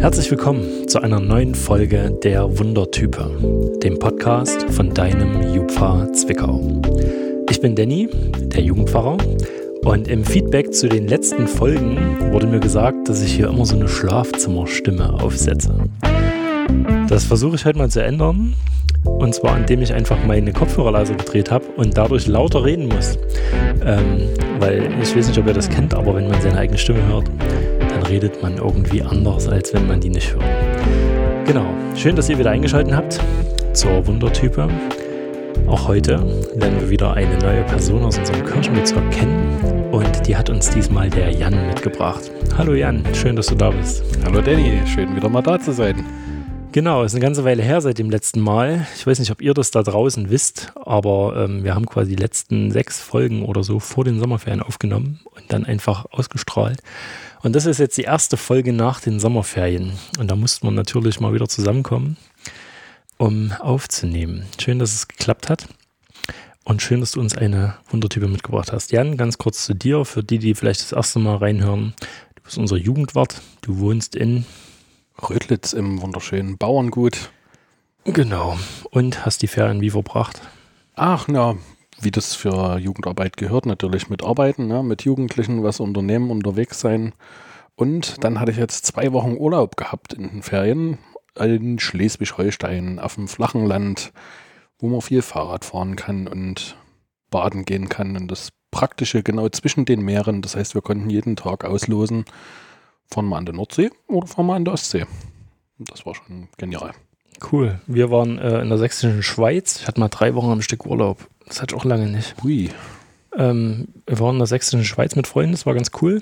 Herzlich willkommen zu einer neuen Folge der Wundertype, dem Podcast von deinem JUPFA Zwickau. Ich bin Danny, der Jugendpfarrer, und im Feedback zu den letzten Folgen wurde mir gesagt, dass ich hier immer so eine Schlafzimmerstimme aufsetze. Das versuche ich heute mal zu ändern, und zwar indem ich einfach meine Kopfhörer leiser gedreht habe und dadurch lauter reden muss. Weil ich weiß nicht, ob ihr das kennt, aber wenn man seine eigene Stimme hört, dann redet man irgendwie anders, als wenn man die nicht hört. Genau, schön, dass ihr wieder eingeschaltet habt zur Wundertype. Auch heute lernen wir wieder eine neue Person aus unserem Kirchenbezirk kennen und die hat uns diesmal der Jan mitgebracht. Hallo Jan, schön, dass du da bist. Hallo Danny, schön wieder mal da zu sein. Genau, es ist eine ganze Weile her seit dem letzten Mal. Ich weiß nicht, ob ihr das da draußen wisst, aber wir haben quasi die letzten 6 Folgen oder so vor den Sommerferien aufgenommen und dann einfach ausgestrahlt. Und das ist jetzt die erste Folge nach den Sommerferien. Und da mussten wir natürlich mal wieder zusammenkommen, um aufzunehmen. Schön, dass es geklappt hat und schön, dass du uns eine Wundertype mitgebracht hast. Jan, ganz kurz zu dir, für die, die vielleicht das erste Mal reinhören. Du bist unser Jugendwart, du wohnst in Rödlitz im wunderschönen Bauerngut. Genau. Und hast die Ferien wie verbracht? Ach, na, wie das für Jugendarbeit gehört, natürlich mit Arbeiten, ne, mit Jugendlichen, was unternehmen, unterwegs sein. Und dann hatte ich jetzt 2 Wochen Urlaub gehabt in den Ferien in Schleswig-Holstein, auf dem flachen Land, wo man viel Fahrrad fahren kann und baden gehen kann. Und das Praktische genau zwischen den Meeren. Das heißt, wir konnten jeden Tag auslosen, fahren wir an der Nordsee oder fahren wir an der Ostsee. Das war schon genial. Cool. Wir waren in der sächsischen Schweiz. Ich hatte mal 3 Wochen am Stück Urlaub. Das hatte ich auch lange nicht. Ui. Wir waren in der sächsischen Schweiz mit Freunden. Das war ganz cool.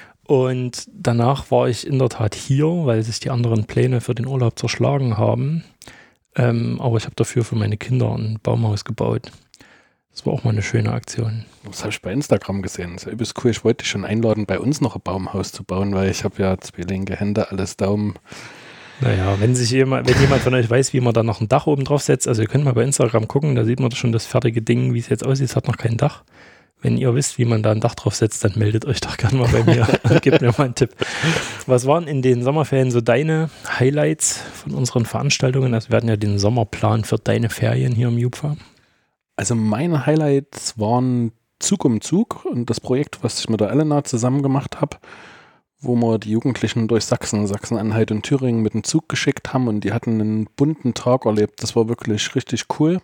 Und danach war ich in der Tat hier, weil sich die anderen Pläne für den Urlaub zerschlagen haben. Aber ich habe dafür für meine Kinder ein Baumhaus gebaut. Das war auch mal eine schöne Aktion. Das habe ich bei Instagram gesehen. Das ist ja übelst cool. Ich wollte dich schon einladen, bei uns noch ein Baumhaus zu bauen, weil ich habe ja 2 linke Hände, alles Daumen. Naja, wenn jemand von euch weiß, wie man da noch ein Dach oben drauf setzt, also ihr könnt mal bei Instagram gucken, da sieht man schon das fertige Ding, wie es jetzt aussieht. Es hat noch kein Dach. Wenn ihr wisst, wie man da ein Dach drauf setzt, dann meldet euch doch gerne mal bei mir und gebt mir mal einen Tipp. Was waren in den Sommerferien so deine Highlights von unseren Veranstaltungen? Also wir hatten ja den Sommerplan für deine Ferien hier im JUPFA. Also meine Highlights waren Zug um Zug und das Projekt, was ich mit der Elena zusammen gemacht habe, wo wir die Jugendlichen durch Sachsen-Anhalt und Thüringen mit dem Zug geschickt haben und die hatten einen bunten Tag erlebt. Das war wirklich richtig cool.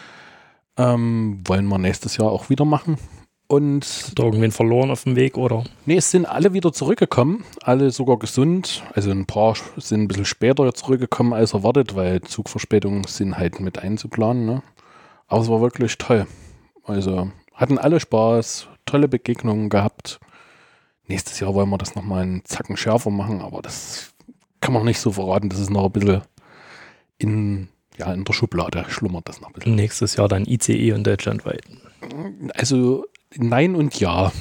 Wollen wir nächstes Jahr auch wieder machen. Und hast du irgendwen verloren auf dem Weg, oder? Nee, es sind alle wieder zurückgekommen, alle sogar gesund. Also ein paar sind ein bisschen später zurückgekommen als erwartet, weil Zugverspätungen sind halt mit einzuplanen, ne? Aber es war wirklich toll. Also hatten alle Spaß, tolle Begegnungen gehabt. Nächstes Jahr wollen wir das nochmal einen Zacken schärfer machen, aber das kann man nicht so verraten. Das ist noch ein bisschen in der Schublade, schlummert das noch ein bisschen. Nächstes Jahr dann ICE und deutschlandweit. Also nein und ja.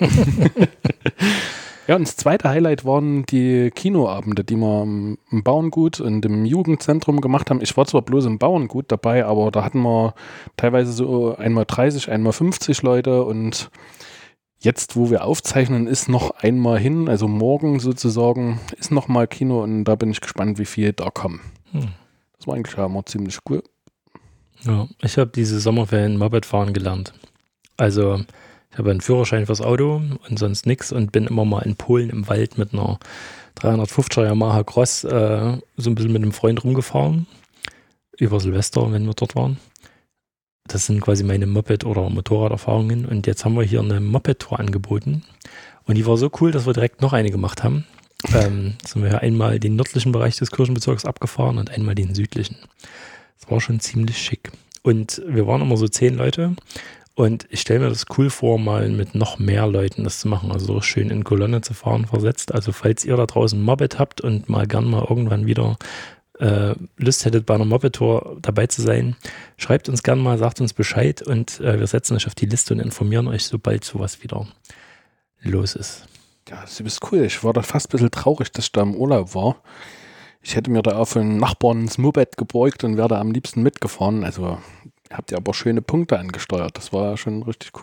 Ja, und das zweite Highlight waren die Kinoabende, die wir im Bauerngut und im Jugendzentrum gemacht haben. Ich war zwar bloß im Bauerngut dabei, aber da hatten wir teilweise so einmal 30, einmal 50 Leute und jetzt, wo wir aufzeichnen, ist noch einmal hin, also morgen sozusagen, ist noch mal Kino und da bin ich gespannt, wie viel da kommen. Das war eigentlich auch mal ziemlich cool. Ja, ich habe diese Sommerferien Moped fahren gelernt. Also ich habe einen Führerschein fürs Auto und sonst nichts und bin immer mal in Polen im Wald mit einer 350er Yamaha Cross so ein bisschen mit einem Freund rumgefahren. Über Silvester, wenn wir dort waren. Das sind quasi meine Moped- oder Motorraderfahrungen und jetzt haben wir hier eine Moped-Tour angeboten und die war so cool, dass wir direkt noch eine gemacht haben. Sind wir ja einmal den nördlichen Bereich des Kirchenbezirks abgefahren und einmal den südlichen. Das war schon ziemlich schick. Und wir waren immer so 10 Leute. Und ich stelle mir das cool vor, mal mit noch mehr Leuten das zu machen, also so schön in Kolonne zu fahren, versetzt. Also falls ihr da draußen ein Moped habt und mal gern mal irgendwann wieder Lust hättet, bei einer Moped-Tour dabei zu sein, schreibt uns gern mal, sagt uns Bescheid und wir setzen euch auf die Liste und informieren euch, sobald sowas wieder los ist. Ja, das ist cool. Ich war da fast ein bisschen traurig, dass ich da im Urlaub war. Ich hätte mir da auf einen Nachbarn ins Moped gebeugt und wäre da am liebsten mitgefahren. Also habt ihr aber schöne Punkte angesteuert. Das war schon richtig cool.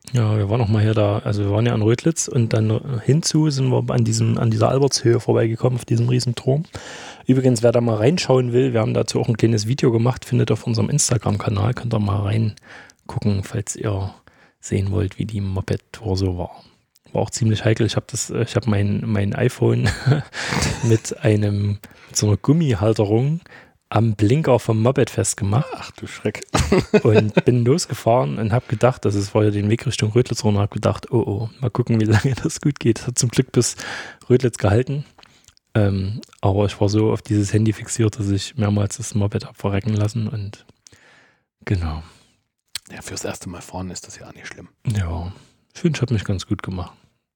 Ja, wir waren noch mal hier da, also wir waren ja an Rödlitz und dann hinzu sind wir an dieser Albertshöhe vorbeigekommen, auf diesem riesen Turm. Übrigens, wer da mal reinschauen will, wir haben dazu auch ein kleines Video gemacht, findet auf unserem Instagram-Kanal, könnt ihr mal reingucken, falls ihr sehen wollt, wie die Moped-Tour so war. War auch ziemlich heikel. Ich habe mein iPhone mit so einer Gummihalterung am Blinker vom Moped festgemacht. Ach du Schreck. Und bin losgefahren und habe gedacht, es war ja den Weg Richtung Rödlitz runter, habe gedacht, oh, mal gucken, wie lange das gut geht. Das hat zum Glück bis Rödlitz gehalten. Aber ich war so auf dieses Handy fixiert, dass ich mehrmals das Moped habe verrecken lassen und genau. Ja, fürs erste Mal fahren ist das ja auch nicht schlimm. Ja, ich finde, ich habe mich ganz gut gemacht.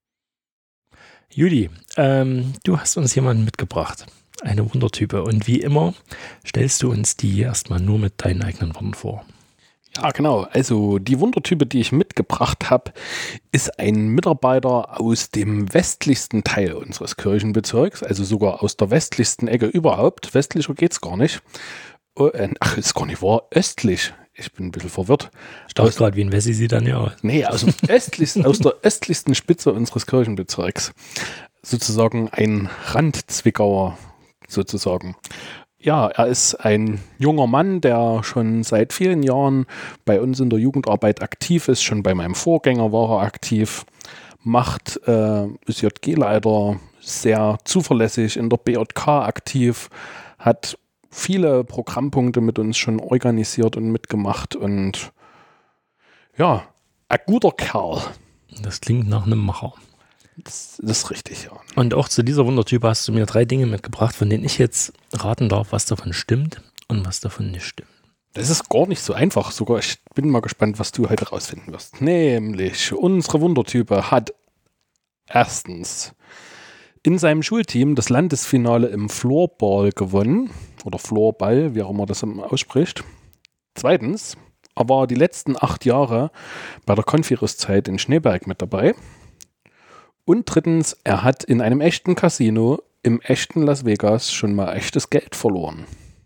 Judy, du hast uns jemanden mitgebracht. Eine Wundertype. Und wie immer stellst du uns die erstmal nur mit deinen eigenen Worten vor. Ja, genau. Also die Wundertype, die ich mitgebracht habe, ist ein Mitarbeiter aus dem westlichsten Teil unseres Kirchenbezirks, also sogar aus der westlichsten Ecke überhaupt. Westlicher geht's gar nicht. Ist gar nicht wahr. Östlich. Ich bin ein bisschen verwirrt. Ich dachte gerade, wie ein Wessi sieht dann ja aus. Nee, aus der östlichsten Spitze unseres Kirchenbezirks. Sozusagen ein Randzwickauer, sozusagen. Ja, er ist ein junger Mann, der schon seit vielen Jahren bei uns in der Jugendarbeit aktiv ist. Schon bei meinem Vorgänger war er aktiv. Ist JG-Leiter, sehr zuverlässig, in der BJK aktiv, hat viele Programmpunkte mit uns schon organisiert und mitgemacht und ja, ein guter Kerl. Das klingt nach einem Macher. Das ist richtig, ja. Und auch zu dieser Wundertype hast du mir 3 Dinge mitgebracht, von denen ich jetzt raten darf, was davon stimmt und was davon nicht stimmt. Das ist gar nicht so einfach sogar. Ich bin mal gespannt, was du heute rausfinden wirst. Nämlich, unsere Wundertype hat erstens in seinem Schulteam das Landesfinale im Floorball gewonnen. Oder Floorball, wie auch immer das ausspricht. Zweitens, er war die letzten 8 Jahre bei der Konfiruszeit in Schneeberg mit dabei. Und drittens, er hat in einem echten Casino im echten Las Vegas schon mal echtes Geld verloren.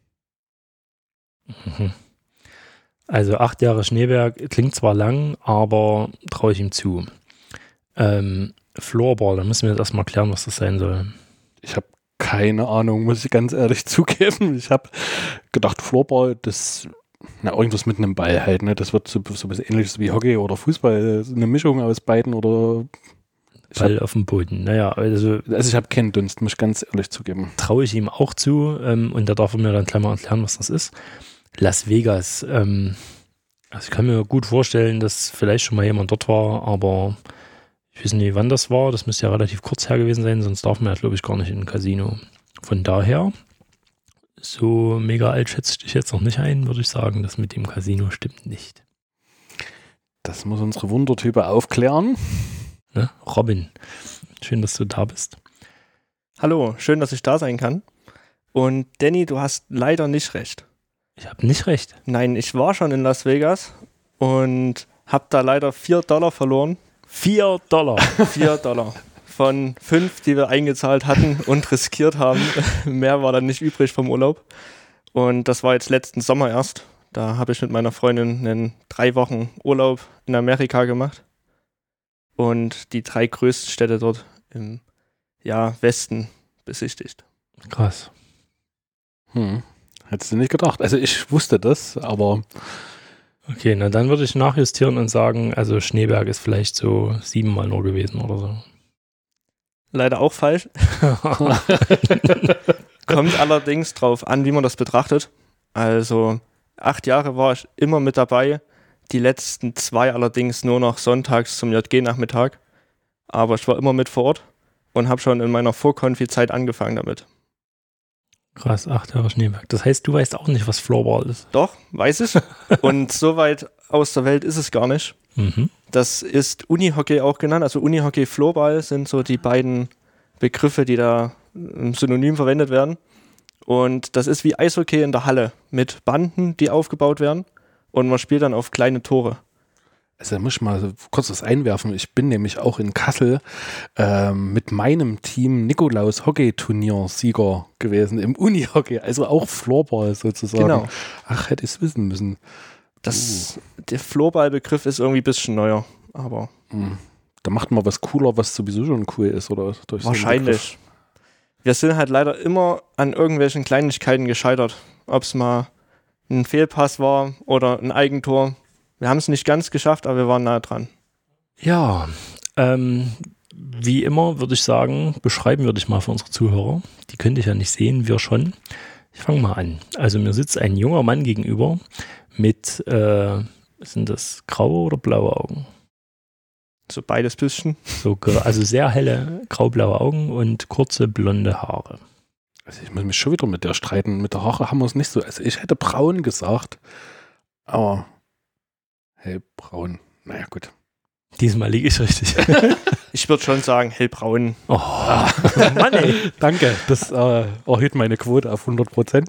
Also 8 Jahre Schneeberg klingt zwar lang, aber traue ich ihm zu. Floorball, da müssen wir jetzt erstmal klären, was das sein soll. Ich habe keine Ahnung, muss ich ganz ehrlich zugeben. Ich habe gedacht, Floorball, irgendwas mit einem Ball halt, ne? Das wird so ein bisschen ähnliches wie Hockey oder Fußball, eine Mischung aus beiden oder Ball auf dem Boden. Naja, also ich habe keinen Dunst, muss ich ganz ehrlich zugeben. Traue ich ihm auch zu und da darf er mir dann gleich mal erklären, was das ist. Las Vegas, also ich kann mir gut vorstellen, dass vielleicht schon mal jemand dort war, aber ich weiß nicht, wann das war. Das müsste ja relativ kurz her gewesen sein, sonst darf man ja, glaube ich, gar nicht in ein Casino. Von daher, so mega alt schätze ich jetzt noch nicht ein, würde ich sagen, das mit dem Casino stimmt nicht. Das muss unsere Wundertype aufklären. Ne? Robin, schön, dass du da bist. Hallo, schön, dass ich da sein kann. Und Danny, du hast leider nicht recht. Ich habe nicht recht. Nein, ich war schon in Las Vegas und habe da leider $4 verloren. $4? $4 von 5, die wir eingezahlt hatten und riskiert haben. Mehr war dann nicht übrig vom Urlaub. Und das war jetzt letzten Sommer erst. Da habe ich mit meiner Freundin einen 3 Wochen Urlaub in Amerika gemacht. Und die 3 größten Städte dort im Westen besichtigt. Krass. Hättest du nicht gedacht. Also ich wusste das, aber... Okay, na dann würde ich nachjustieren und sagen, also Schneeberg ist vielleicht so 7 Mal nur gewesen oder so. Leider auch falsch. Kommt allerdings drauf an, wie man das betrachtet. Also 8 Jahre war ich immer mit dabei. Die letzten 2 allerdings nur noch sonntags zum JG-Nachmittag. Aber ich war immer mit vor Ort und habe schon in meiner Vor-Konfi-Zeit angefangen damit. Krass, 8 Jahre Schneeberg. Das heißt, du weißt auch nicht, was Floorball ist. Doch, weiß ich. Und so weit aus der Welt ist es gar nicht. Mhm. Das ist Unihockey auch genannt. Also Unihockey, Floorball sind so die beiden Begriffe, die da im Synonym verwendet werden. Und das ist wie Eishockey in der Halle mit Banden, die aufgebaut werden. Und man spielt dann auf kleine Tore. Also da muss ich mal kurz was einwerfen. Ich bin nämlich auch in Kassel mit meinem Team Nikolaus Hockey-Turnier-Sieger gewesen im Unihockey, also auch Floorball sozusagen. Genau. Ach, hätte ich es wissen müssen. Der Floorball-Begriff ist irgendwie ein bisschen neuer. aber Da macht man was cooler, was sowieso schon cool ist, oder? Durch so einen wahrscheinlich. Wir sind halt leider immer an irgendwelchen Kleinigkeiten gescheitert. Ob es mal ein Fehlpass war oder ein Eigentor. Wir haben es nicht ganz geschafft, aber wir waren nahe dran. Ja, wie immer würde ich sagen, beschreiben würde ich mal für unsere Zuhörer. Die könnte ich ja nicht sehen, wir schon. Ich fange mal an. Also mir sitzt ein junger Mann gegenüber mit, sind das graue oder blaue Augen? So beides bisschen. Also sehr helle graublaue Augen und kurze blonde Haare. Also ich muss mich schon wieder mit der streiten. Mit der Haare haben wir es nicht so. Also ich hätte braun gesagt, aber hellbraun. Naja, gut. Diesmal liege ich richtig. Ich würde schon sagen hellbraun. Oh, Mann ey. Danke, das erhöht meine Quote auf 100%.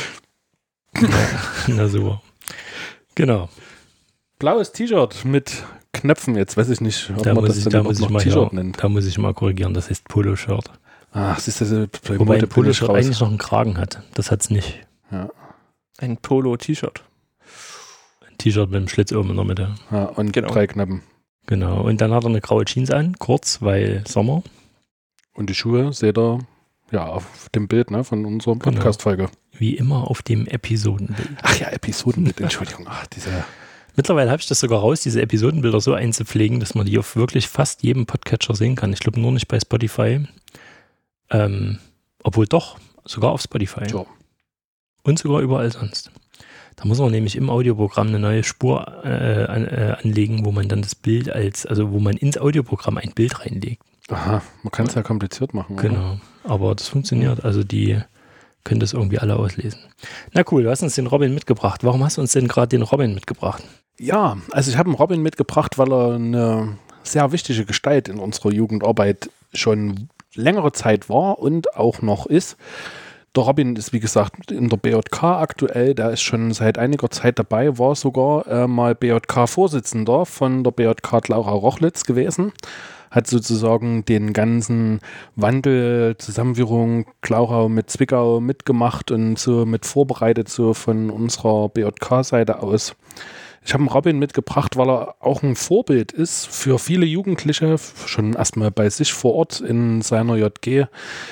Na super. Genau. Blaues T-Shirt mit Knöpfen. Jetzt weiß ich nicht, ob Da man muss das ich dann überhaupt noch T-Shirt mal, nennt. da muss ich mal korrigieren, das heißt Poloshirt. Ach, siehst du, bei Wobei Mode ein bin ich Poloshirt raus. eigentlich noch einen Kragen hat. Das hat's nicht. Ja. Ein Polo-T-Shirt. Ein T-Shirt mit einem Schlitz oben in der Mitte. Ja, und Genau. 3 Knappen. Genau. Und dann hat er eine graue Jeans an, kurz, weil Sommer. Und die Schuhe seht ihr ja auf dem Bild, ne, von unserer Genau. Podcast-Folge. Wie immer auf dem Episodenbild. Ach ja, Episodenbild, Entschuldigung. Ach, diese. Mittlerweile habe ich das sogar raus, diese Episodenbilder so einzupflegen, dass man die auf wirklich fast jedem Podcatcher sehen kann. Ich glaube nur nicht bei Spotify. Obwohl doch, sogar auf Spotify. Ja. Und sogar überall sonst. Da muss man nämlich im Audioprogramm eine neue Spur anlegen, wo man dann das Bild wo man ins Audioprogramm ein Bild reinlegt. Aha, man kann es ja kompliziert machen. Oder? Genau. Aber das funktioniert. Also die können das irgendwie alle auslesen. Na cool, du hast uns den Robin mitgebracht. Warum hast du uns denn gerade den Robin mitgebracht? Ja, also ich habe einen Robin mitgebracht, weil er eine sehr wichtige Gestalt in unserer Jugendarbeit schon längere Zeit war und auch noch ist. Der Robin ist, wie gesagt, in der BJK aktuell. Der ist schon seit einiger Zeit dabei, war sogar mal BJK-Vorsitzender von der BJK Glauchau-Rochlitz gewesen. Hat sozusagen den ganzen Wandel, Zusammenführung Glauchau mit Zwickau mitgemacht und so mit vorbereitet, so von unserer BJK-Seite aus. Ich habe einen Robin mitgebracht, weil er auch ein Vorbild ist für viele Jugendliche, schon erstmal bei sich vor Ort in seiner JG.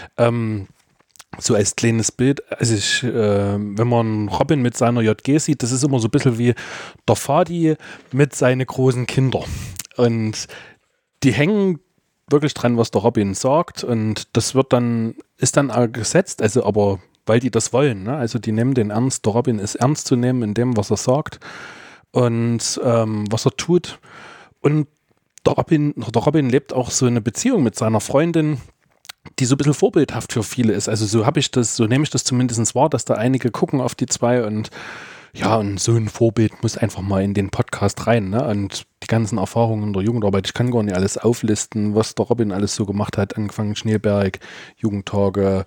So als kleines Bild, also wenn man Robin mit seiner JG sieht, das ist immer so ein bisschen wie der Vati mit seinen großen Kindern. Und die hängen wirklich dran, was der Robin sagt, und das ist dann auch gesetzt, also aber weil die das wollen, ne? Also die nehmen den ernst, der Robin ist ernst zu nehmen in dem, was er sagt und was er tut. Und der Robin lebt auch so eine Beziehung mit seiner Freundin, die so ein bisschen vorbildhaft für viele ist. Also so nehme ich das zumindest wahr, dass da einige gucken auf die zwei und ja, und so ein Vorbild muss einfach mal in den Podcast rein, ne? Und die ganzen Erfahrungen der Jugendarbeit, ich kann gar nicht alles auflisten, was der Robin alles so gemacht hat, angefangen Schneeberg, Jugendtage,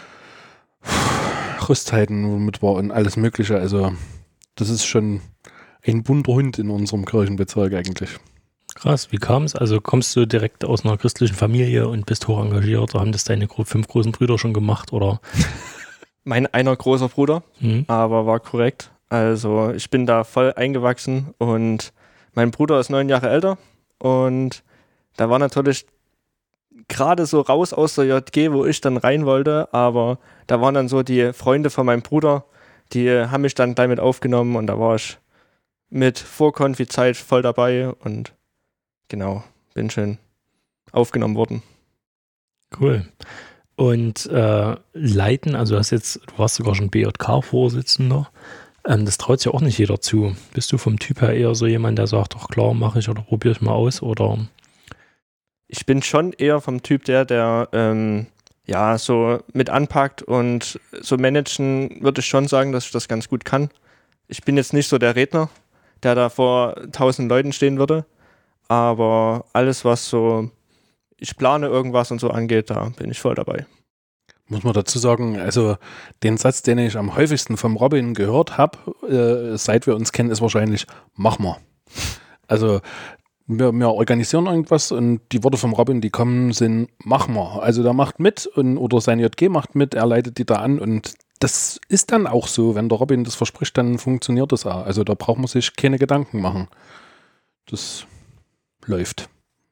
Rüstzeiten, womit war und alles mögliche. Also das ist schon ein bunter Hund in unserem Kirchenbezirk eigentlich. Krass, wie kam es? Also kommst du direkt aus einer christlichen Familie und bist hoch engagiert, oder haben das deine 5 großen Brüder schon gemacht, oder? Mein einer großer Bruder, aber war korrekt. Also ich bin da voll eingewachsen und mein Bruder ist 9 Jahre älter und da war natürlich gerade so raus aus der JG, wo ich dann rein wollte, aber da waren dann so die Freunde von meinem Bruder, die haben mich dann gleich mit aufgenommen und da war ich mit Vor-Konfi-Zeit voll dabei und genau, bin schön aufgenommen worden. Cool. Und leiten, also du warst sogar schon BJK-Vorsitzender. Das traut sich auch nicht jeder zu. Bist du vom Typ her eher so jemand, der sagt, ach klar, mache ich oder probiere ich mal aus, oder? Ich bin schon eher vom Typ, der so mit anpackt und so managen, würde ich schon sagen, dass ich das ganz gut kann. Ich bin jetzt nicht so der Redner, der da vor 1000 Leuten stehen würde, aber alles, was so ich plane irgendwas und so angeht, da bin ich voll dabei. Muss man dazu sagen, also den Satz, den ich am häufigsten vom Robin gehört habe, seit wir uns kennen, ist wahrscheinlich, mach mal. Also wir organisieren irgendwas und die Worte vom Robin, die kommen, sind, mach mal. Also der macht mit oder sein JG macht mit, er leitet die da an und das ist dann auch so, wenn der Robin das verspricht, dann funktioniert das auch. Also da braucht man sich keine Gedanken machen. Das läuft.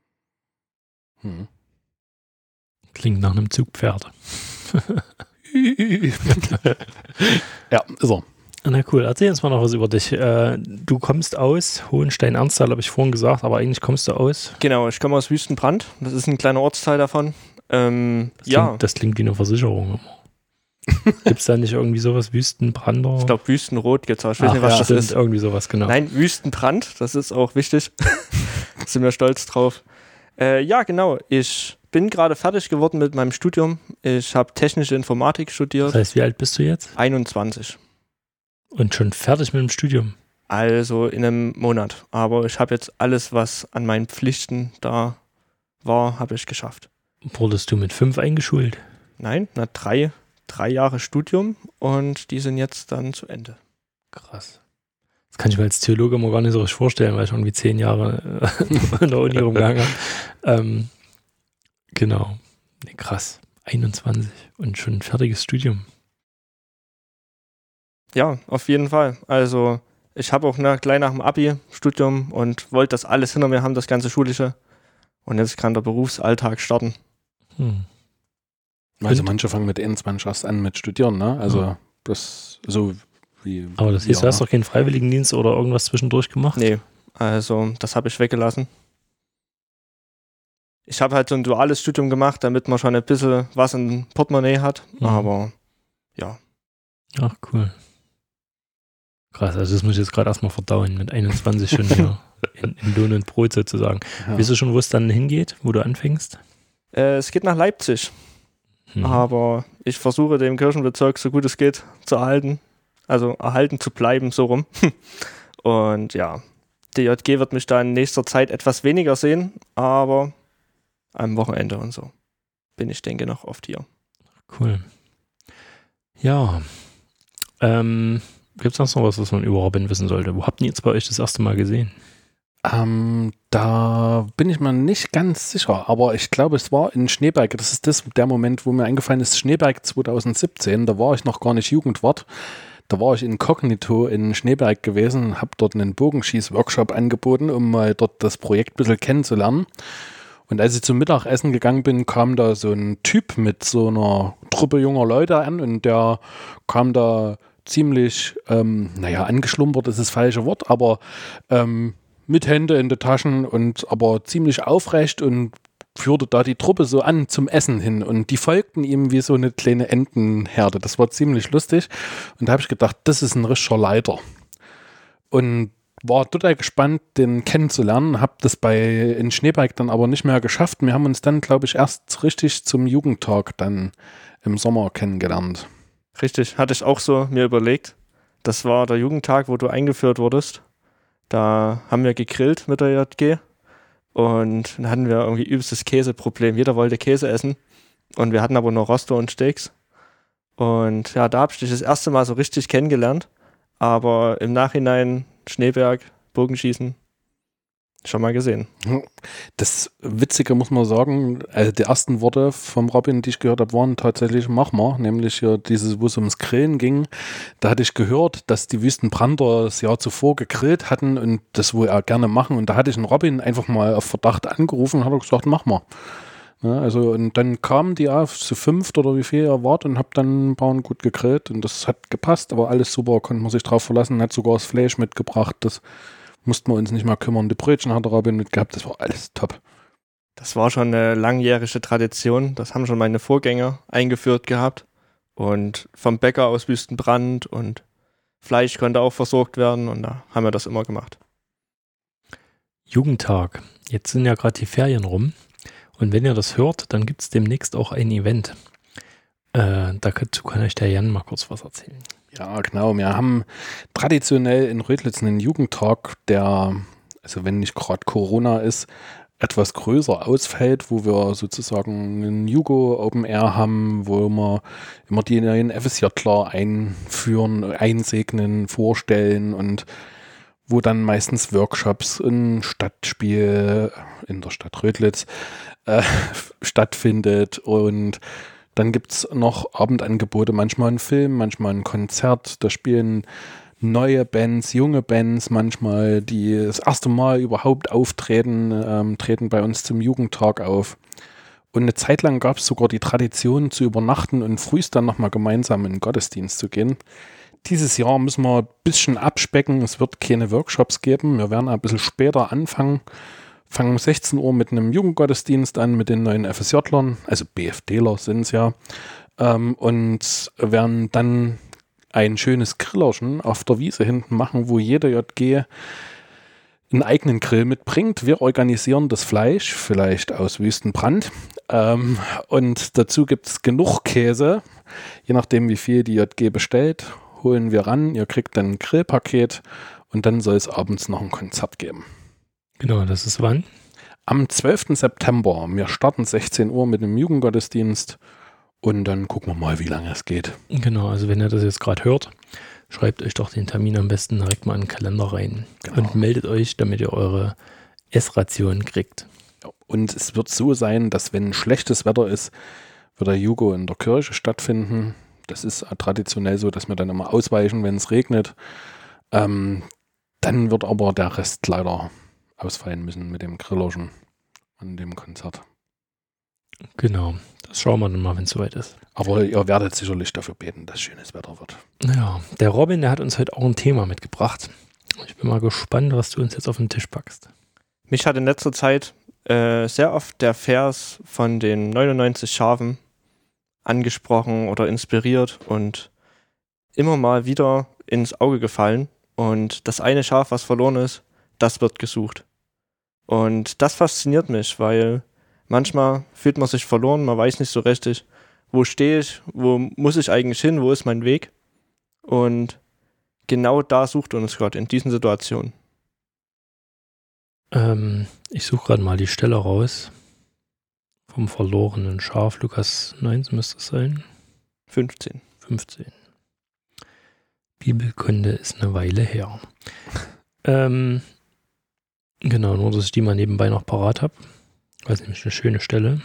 Klingt nach einem Zugpferd. Ja, ist er. Na cool, erzähl uns mal noch was über dich. Du kommst aus Hohenstein-Ernsthal, habe ich vorhin gesagt, aber eigentlich kommst du aus. Genau, ich komme aus Wüstenbrand. Das ist ein kleiner Ortsteil davon. Das klingt wie eine Versicherung. Gibt es da nicht irgendwie sowas, Wüstenbrander? Ich glaube, Wüstenrot gibt es auch. Ich weiß nicht, was das ist. Irgendwie sowas, genau. Nein, Wüstenbrand, das ist auch wichtig. Sind wir stolz drauf. Ja, genau. Ich bin gerade fertig geworden mit meinem Studium. Ich habe technische Informatik studiert. Das heißt, wie alt bist du jetzt? 21. Und schon fertig mit dem Studium? Also in einem Monat. Aber ich habe jetzt alles, was an meinen Pflichten da war, habe ich geschafft. Wurdest du mit 5 eingeschult? Nein, 3 Jahre Studium und die sind jetzt dann zu Ende. Krass. Das kann ich mir als Theologe immer gar nicht so richtig vorstellen, weil ich irgendwie 10 Jahre in der Uni rumgegangen habe. Genau. Nee, krass. 21 und schon ein fertiges Studium. Ja, auf jeden Fall. Also ich habe auch gleich nach dem Abi-Studium und wollte das alles hinter mir haben, das ganze Schulische. Und jetzt kann der Berufsalltag starten. Also manche fangen mit 21 erst an mit Studieren, ne? Also das so wie... Aber das hieß, du hast doch keinen Freiwilligendienst oder irgendwas zwischendurch gemacht? Nee, also das habe ich weggelassen. Ich habe halt so ein duales Studium gemacht, damit man schon ein bisschen was im Portemonnaie hat. Aber ja. Ach, cool. Krass, also das muss ich jetzt gerade erstmal verdauen, mit 21 schon hier in Lohn und Brot sozusagen. Ja. Weißt du schon, wo es dann hingeht, wo du anfängst? Es geht nach Leipzig. Aber ich versuche den Kirchenbezirk so gut es geht zu erhalten. Also erhalten zu bleiben, so rum. Und ja, die JG wird mich da in nächster Zeit etwas weniger sehen, aber am Wochenende und so bin ich, denke, noch oft hier. Cool. Ja, gibt es sonst noch was man über Robin wissen sollte? Wo habt ihr jetzt bei euch das erste Mal gesehen? Da bin ich mir nicht ganz sicher, aber ich glaube, es war in Schneeberg. Das ist der Moment, wo mir eingefallen ist, Schneeberg 2017, da war ich noch gar nicht Jugendwart. Da war ich inkognito in Schneeberg gewesen, habe dort einen Bogenschieß-Workshop angeboten, um mal dort das Projekt ein bisschen kennenzulernen. Und als ich zum Mittagessen gegangen bin, kam da so ein Typ mit so einer Truppe junger Leute an und der kam da ziemlich, angeschlumpert ist das falsche Wort, aber mit Hände in den Taschen und aber ziemlich aufrecht und führte da die Truppe so an zum Essen hin und die folgten ihm wie so eine kleine Entenherde. Das war ziemlich lustig und da habe ich gedacht, das ist ein richtiger Leiter. Und war total gespannt, den kennenzulernen, habe das in Schneeberg dann aber nicht mehr geschafft. Wir haben uns dann, glaube ich, erst richtig zum Jugendtag dann im Sommer kennengelernt. Richtig, hatte ich auch so mir überlegt. Das war der Jugendtag, wo du eingeführt wurdest. Da haben wir gegrillt mit der JG und dann hatten wir irgendwie übelstes Käseproblem. Jeder wollte Käse essen und wir hatten aber nur Roster und Steaks. Und ja, da habe ich dich das erste Mal so richtig kennengelernt. Aber im Nachhinein Schneeberg, Bogenschießen, schon mal gesehen. Das Witzige muss man sagen, also die ersten Worte vom Robin, die ich gehört habe, waren tatsächlich mach mal, nämlich hier dieses, wo es ums Grillen ging. Da hatte ich gehört, dass die Wüstenbrander das Jahr zuvor gegrillt hatten und das wohl auch gerne machen. Und da hatte ich einen Robin einfach mal auf Verdacht angerufen und hat gesagt, mach mal. Ja, also und dann kamen die auf zu 5 oder wie viel ihr wart und hab dann ein paar gut gegrillt und das hat gepasst, aber alles super, konnte man sich drauf verlassen, hat sogar das Fleisch mitgebracht, das mussten wir uns nicht mehr kümmern. Die Brötchen hat der Robin mitgehabt, das war alles top. Das war schon eine langjährige Tradition, das haben schon meine Vorgänger eingeführt gehabt und vom Bäcker aus Wüstenbrand und Fleisch konnte auch versorgt werden und da haben wir das immer gemacht. Jugendtag, jetzt sind ja gerade die Ferien rum. Und wenn ihr das hört, dann gibt es demnächst auch ein Event. Dazu kann euch der Jan mal kurz was erzählen. Ja, genau. Wir haben traditionell in Rödlitz einen Jugendtag, der, also wenn nicht gerade Corona ist, etwas größer ausfällt, wo wir sozusagen einen Jugo Open Air haben, wo wir immer die neuen FSJler einführen, einsegnen, vorstellen und wo dann meistens Workshops, ein Stadtspiel in der Stadt Rödlitz stattfindet und dann gibt es noch Abendangebote, manchmal ein Film, manchmal ein Konzert, da spielen neue Bands, junge Bands manchmal, die das erste Mal überhaupt auftreten, treten bei uns zum Jugendtag auf. Und eine Zeit lang gab es sogar die Tradition zu übernachten und frühst dann nochmal gemeinsam in den Gottesdienst zu gehen. Dieses Jahr müssen wir ein bisschen abspecken. Es wird keine Workshops geben. Wir werden ein bisschen später anfangen. Fangen um 16 Uhr mit einem Jugendgottesdienst an mit den neuen FSJlern, also BFDler sind es ja. Und werden dann ein schönes Grillerchen auf der Wiese hinten machen, wo jeder JG einen eigenen Grill mitbringt. Wir organisieren das Fleisch, vielleicht aus Wüstenbrand. Und dazu gibt es genug Käse. Je nachdem, wie viel die JG bestellt, holen wir ran. Ihr kriegt dann ein Grillpaket und dann soll es abends noch ein Konzert geben. Genau, das ist wann? Am 12. September. Wir starten 16 Uhr mit dem Jugendgottesdienst und dann gucken wir mal, wie lange es geht. Genau, also wenn ihr das jetzt gerade hört, schreibt euch doch den Termin am besten direkt mal in den Kalender rein. Genau. Und meldet euch, damit ihr eure Essration kriegt. Und es wird so sein, dass wenn schlechtes Wetter ist, wird der Jugo in der Kirche stattfinden. Das ist traditionell so, dass wir dann immer ausweichen, wenn es regnet. Dann wird aber der Rest leider ausfallen müssen mit dem Grillerchen an dem Konzert. Genau, das schauen wir dann mal, wenn es soweit ist. Aber ihr werdet sicherlich dafür beten, dass schönes Wetter wird. Ja, der Robin, der hat uns heute auch ein Thema mitgebracht. Ich bin mal gespannt, was du uns jetzt auf den Tisch packst. Mich hat in letzter Zeit sehr oft der Vers von den 99 Schafen angesprochen oder inspiriert und immer mal wieder ins Auge gefallen. Und das eine Schaf, was verloren ist, das wird gesucht. Und das fasziniert mich, weil manchmal fühlt man sich verloren, man weiß nicht so richtig, wo stehe ich, wo muss ich eigentlich hin, wo ist mein Weg? Und genau da sucht uns Gott, in diesen Situationen. Ich suche gerade mal die Stelle raus. Vom verlorenen Schaf, Lukas 19 müsste es sein. 15. Bibelkunde ist eine Weile her. Genau, nur dass ich die mal nebenbei noch parat habe. Das ist nämlich eine schöne Stelle.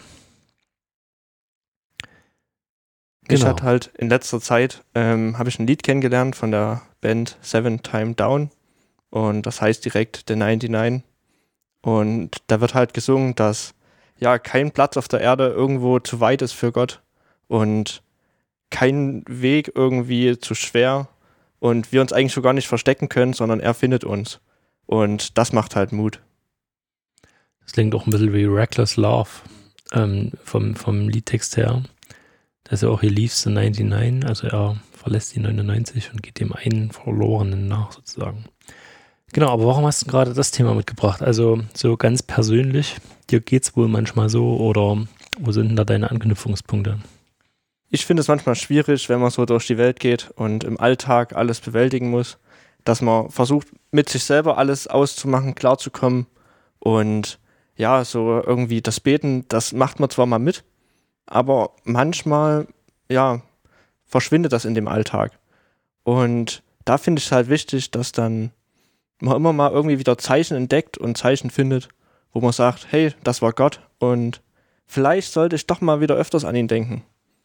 Ich hatte halt in letzter Zeit, habe ich ein Lied kennengelernt von der Band Seven Time Down und das heißt direkt The 99 und da wird halt gesungen, dass ja kein Platz auf der Erde irgendwo zu weit ist für Gott und kein Weg irgendwie zu schwer und wir uns eigentlich schon gar nicht verstecken können, sondern er findet uns und das macht halt Mut. Das klingt auch ein bisschen wie Reckless Love vom Liedtext her. Da ist ja auch, he leaves the 99, also er verlässt die 99 und geht dem einen Verlorenen nach sozusagen. Genau, aber warum hast du gerade das Thema mitgebracht? Also so ganz persönlich, dir geht's wohl manchmal so oder wo sind denn da deine Anknüpfungspunkte? Ich finde es manchmal schwierig, wenn man so durch die Welt geht und im Alltag alles bewältigen muss, dass man versucht, mit sich selber alles auszumachen, klarzukommen und ja, so irgendwie das Beten, das macht man zwar mal mit, aber manchmal, ja, verschwindet das in dem Alltag. Und da finde ich es halt wichtig, dass dann man immer mal irgendwie wieder Zeichen entdeckt und Zeichen findet, wo man sagt, hey, das war Gott und vielleicht sollte ich doch mal wieder öfters an ihn denken.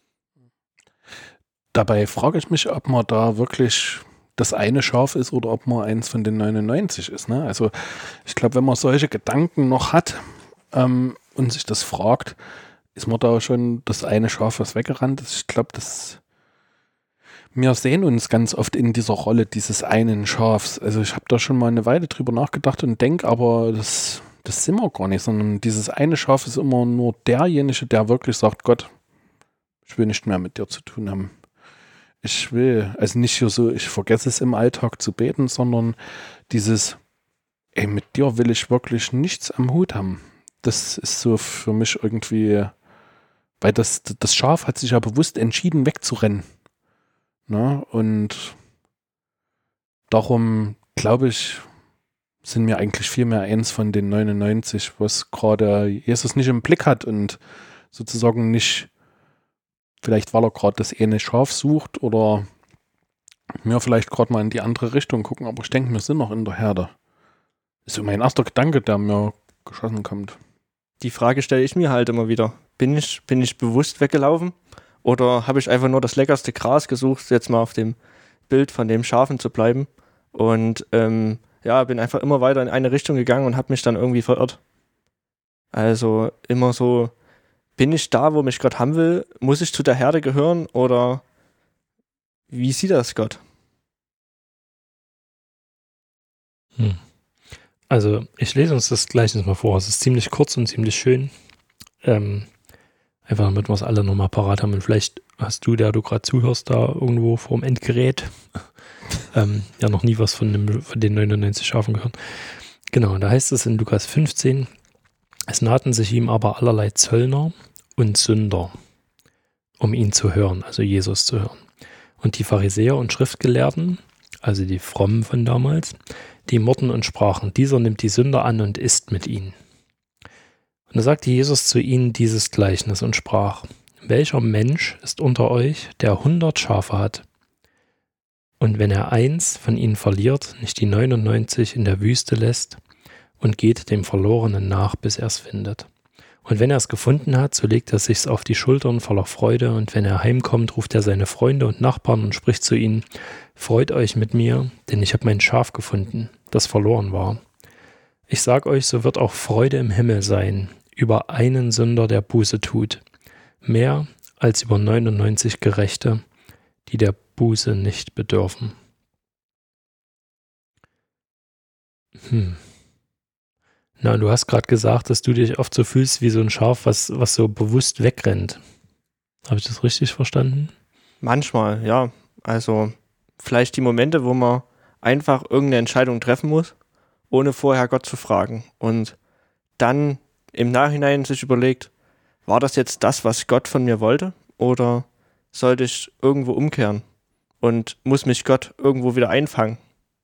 Dabei frage ich mich, ob man da wirklich das eine Schaf ist oder ob man eins von den 99 ist. Ne? Also ich glaube, wenn man solche Gedanken noch hat und sich das fragt, ist man da schon das eine Schaf, was weggerannt ist. Ich glaube, wir sehen uns ganz oft in dieser Rolle dieses einen Schafs. Also ich habe da schon mal eine Weile drüber nachgedacht und denke, aber das sind wir gar nicht, sondern dieses eine Schaf ist immer nur derjenige, der wirklich sagt, Gott, ich will nicht mehr mit dir zu tun haben. Ich will, also nicht so, ich vergesse es im Alltag zu beten, sondern dieses, mit dir will ich wirklich nichts am Hut haben. Das ist so für mich irgendwie, weil das Schaf hat sich ja bewusst entschieden, wegzurennen. Na, und darum, glaube ich, sind wir eigentlich viel mehr eins von den 99, was gerade Jesus nicht im Blick hat und sozusagen nicht, vielleicht weil er gerade das eine Schaf sucht oder wir vielleicht gerade mal in die andere Richtung gucken, aber ich denke, wir sind noch in der Herde. Das ist so mein erster Gedanke, der mir geschossen kommt. Die Frage stelle ich mir halt immer wieder. Bin ich bewusst weggelaufen? Oder habe ich einfach nur das leckerste Gras gesucht, jetzt mal auf dem Bild von dem Schafen zu bleiben? Und bin einfach immer weiter in eine Richtung gegangen und habe mich dann irgendwie verirrt. Also immer so, bin ich da, wo mich Gott haben will? Muss ich zu der Herde gehören oder wie sieht das Gott? Also ich lese uns das Gleichnis mal vor. Es ist ziemlich kurz und ziemlich schön. Einfach damit wir es alle nochmal parat haben. Und vielleicht hast du, der du gerade zuhörst, da irgendwo vorm Endgerät ja noch nie was von den 99 Schafen gehört. Genau, da heißt es in Lukas 15, es nahten sich ihm aber allerlei Zöllner und Sünder, um ihn zu hören, also Jesus zu hören. Und die Pharisäer und Schriftgelehrten, also die Frommen von damals, die murrten und sprachen, dieser nimmt die Sünder an und isst mit ihnen. Und da sagte Jesus zu ihnen dieses Gleichnis und sprach, welcher Mensch ist unter euch, der 100 Schafe hat? Und wenn er eins von ihnen verliert, nicht die 99 in der Wüste lässt und geht dem Verlorenen nach, bis er es findet. Und wenn er es gefunden hat, so legt er sich's auf die Schultern voller Freude, und wenn er heimkommt, ruft er seine Freunde und Nachbarn und spricht zu ihnen, freut euch mit mir, denn ich habe mein Schaf gefunden, das verloren war. Ich sag euch, so wird auch Freude im Himmel sein, über einen Sünder, der Buße tut, mehr als über 99 Gerechte, die der Buße nicht bedürfen. Na, du hast gerade gesagt, dass du dich oft so fühlst wie so ein Schaf, was so bewusst wegrennt. Habe ich das richtig verstanden? Manchmal, ja. Also vielleicht die Momente, wo man einfach irgendeine Entscheidung treffen muss, ohne vorher Gott zu fragen. Und dann im Nachhinein sich überlegt, war das jetzt das, was Gott von mir wollte? Oder sollte ich irgendwo umkehren? Und muss mich Gott irgendwo wieder einfangen?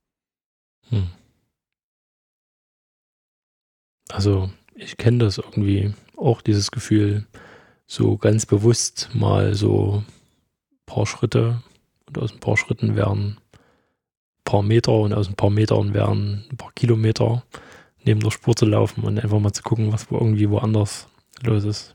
Also ich kenne das irgendwie auch, dieses Gefühl, so ganz bewusst mal so ein paar Schritte, und aus ein paar Schritten werden ein paar Meter und aus ein paar Metern werden ein paar Kilometer neben der Spur zu laufen und einfach mal zu gucken, was irgendwie woanders los ist.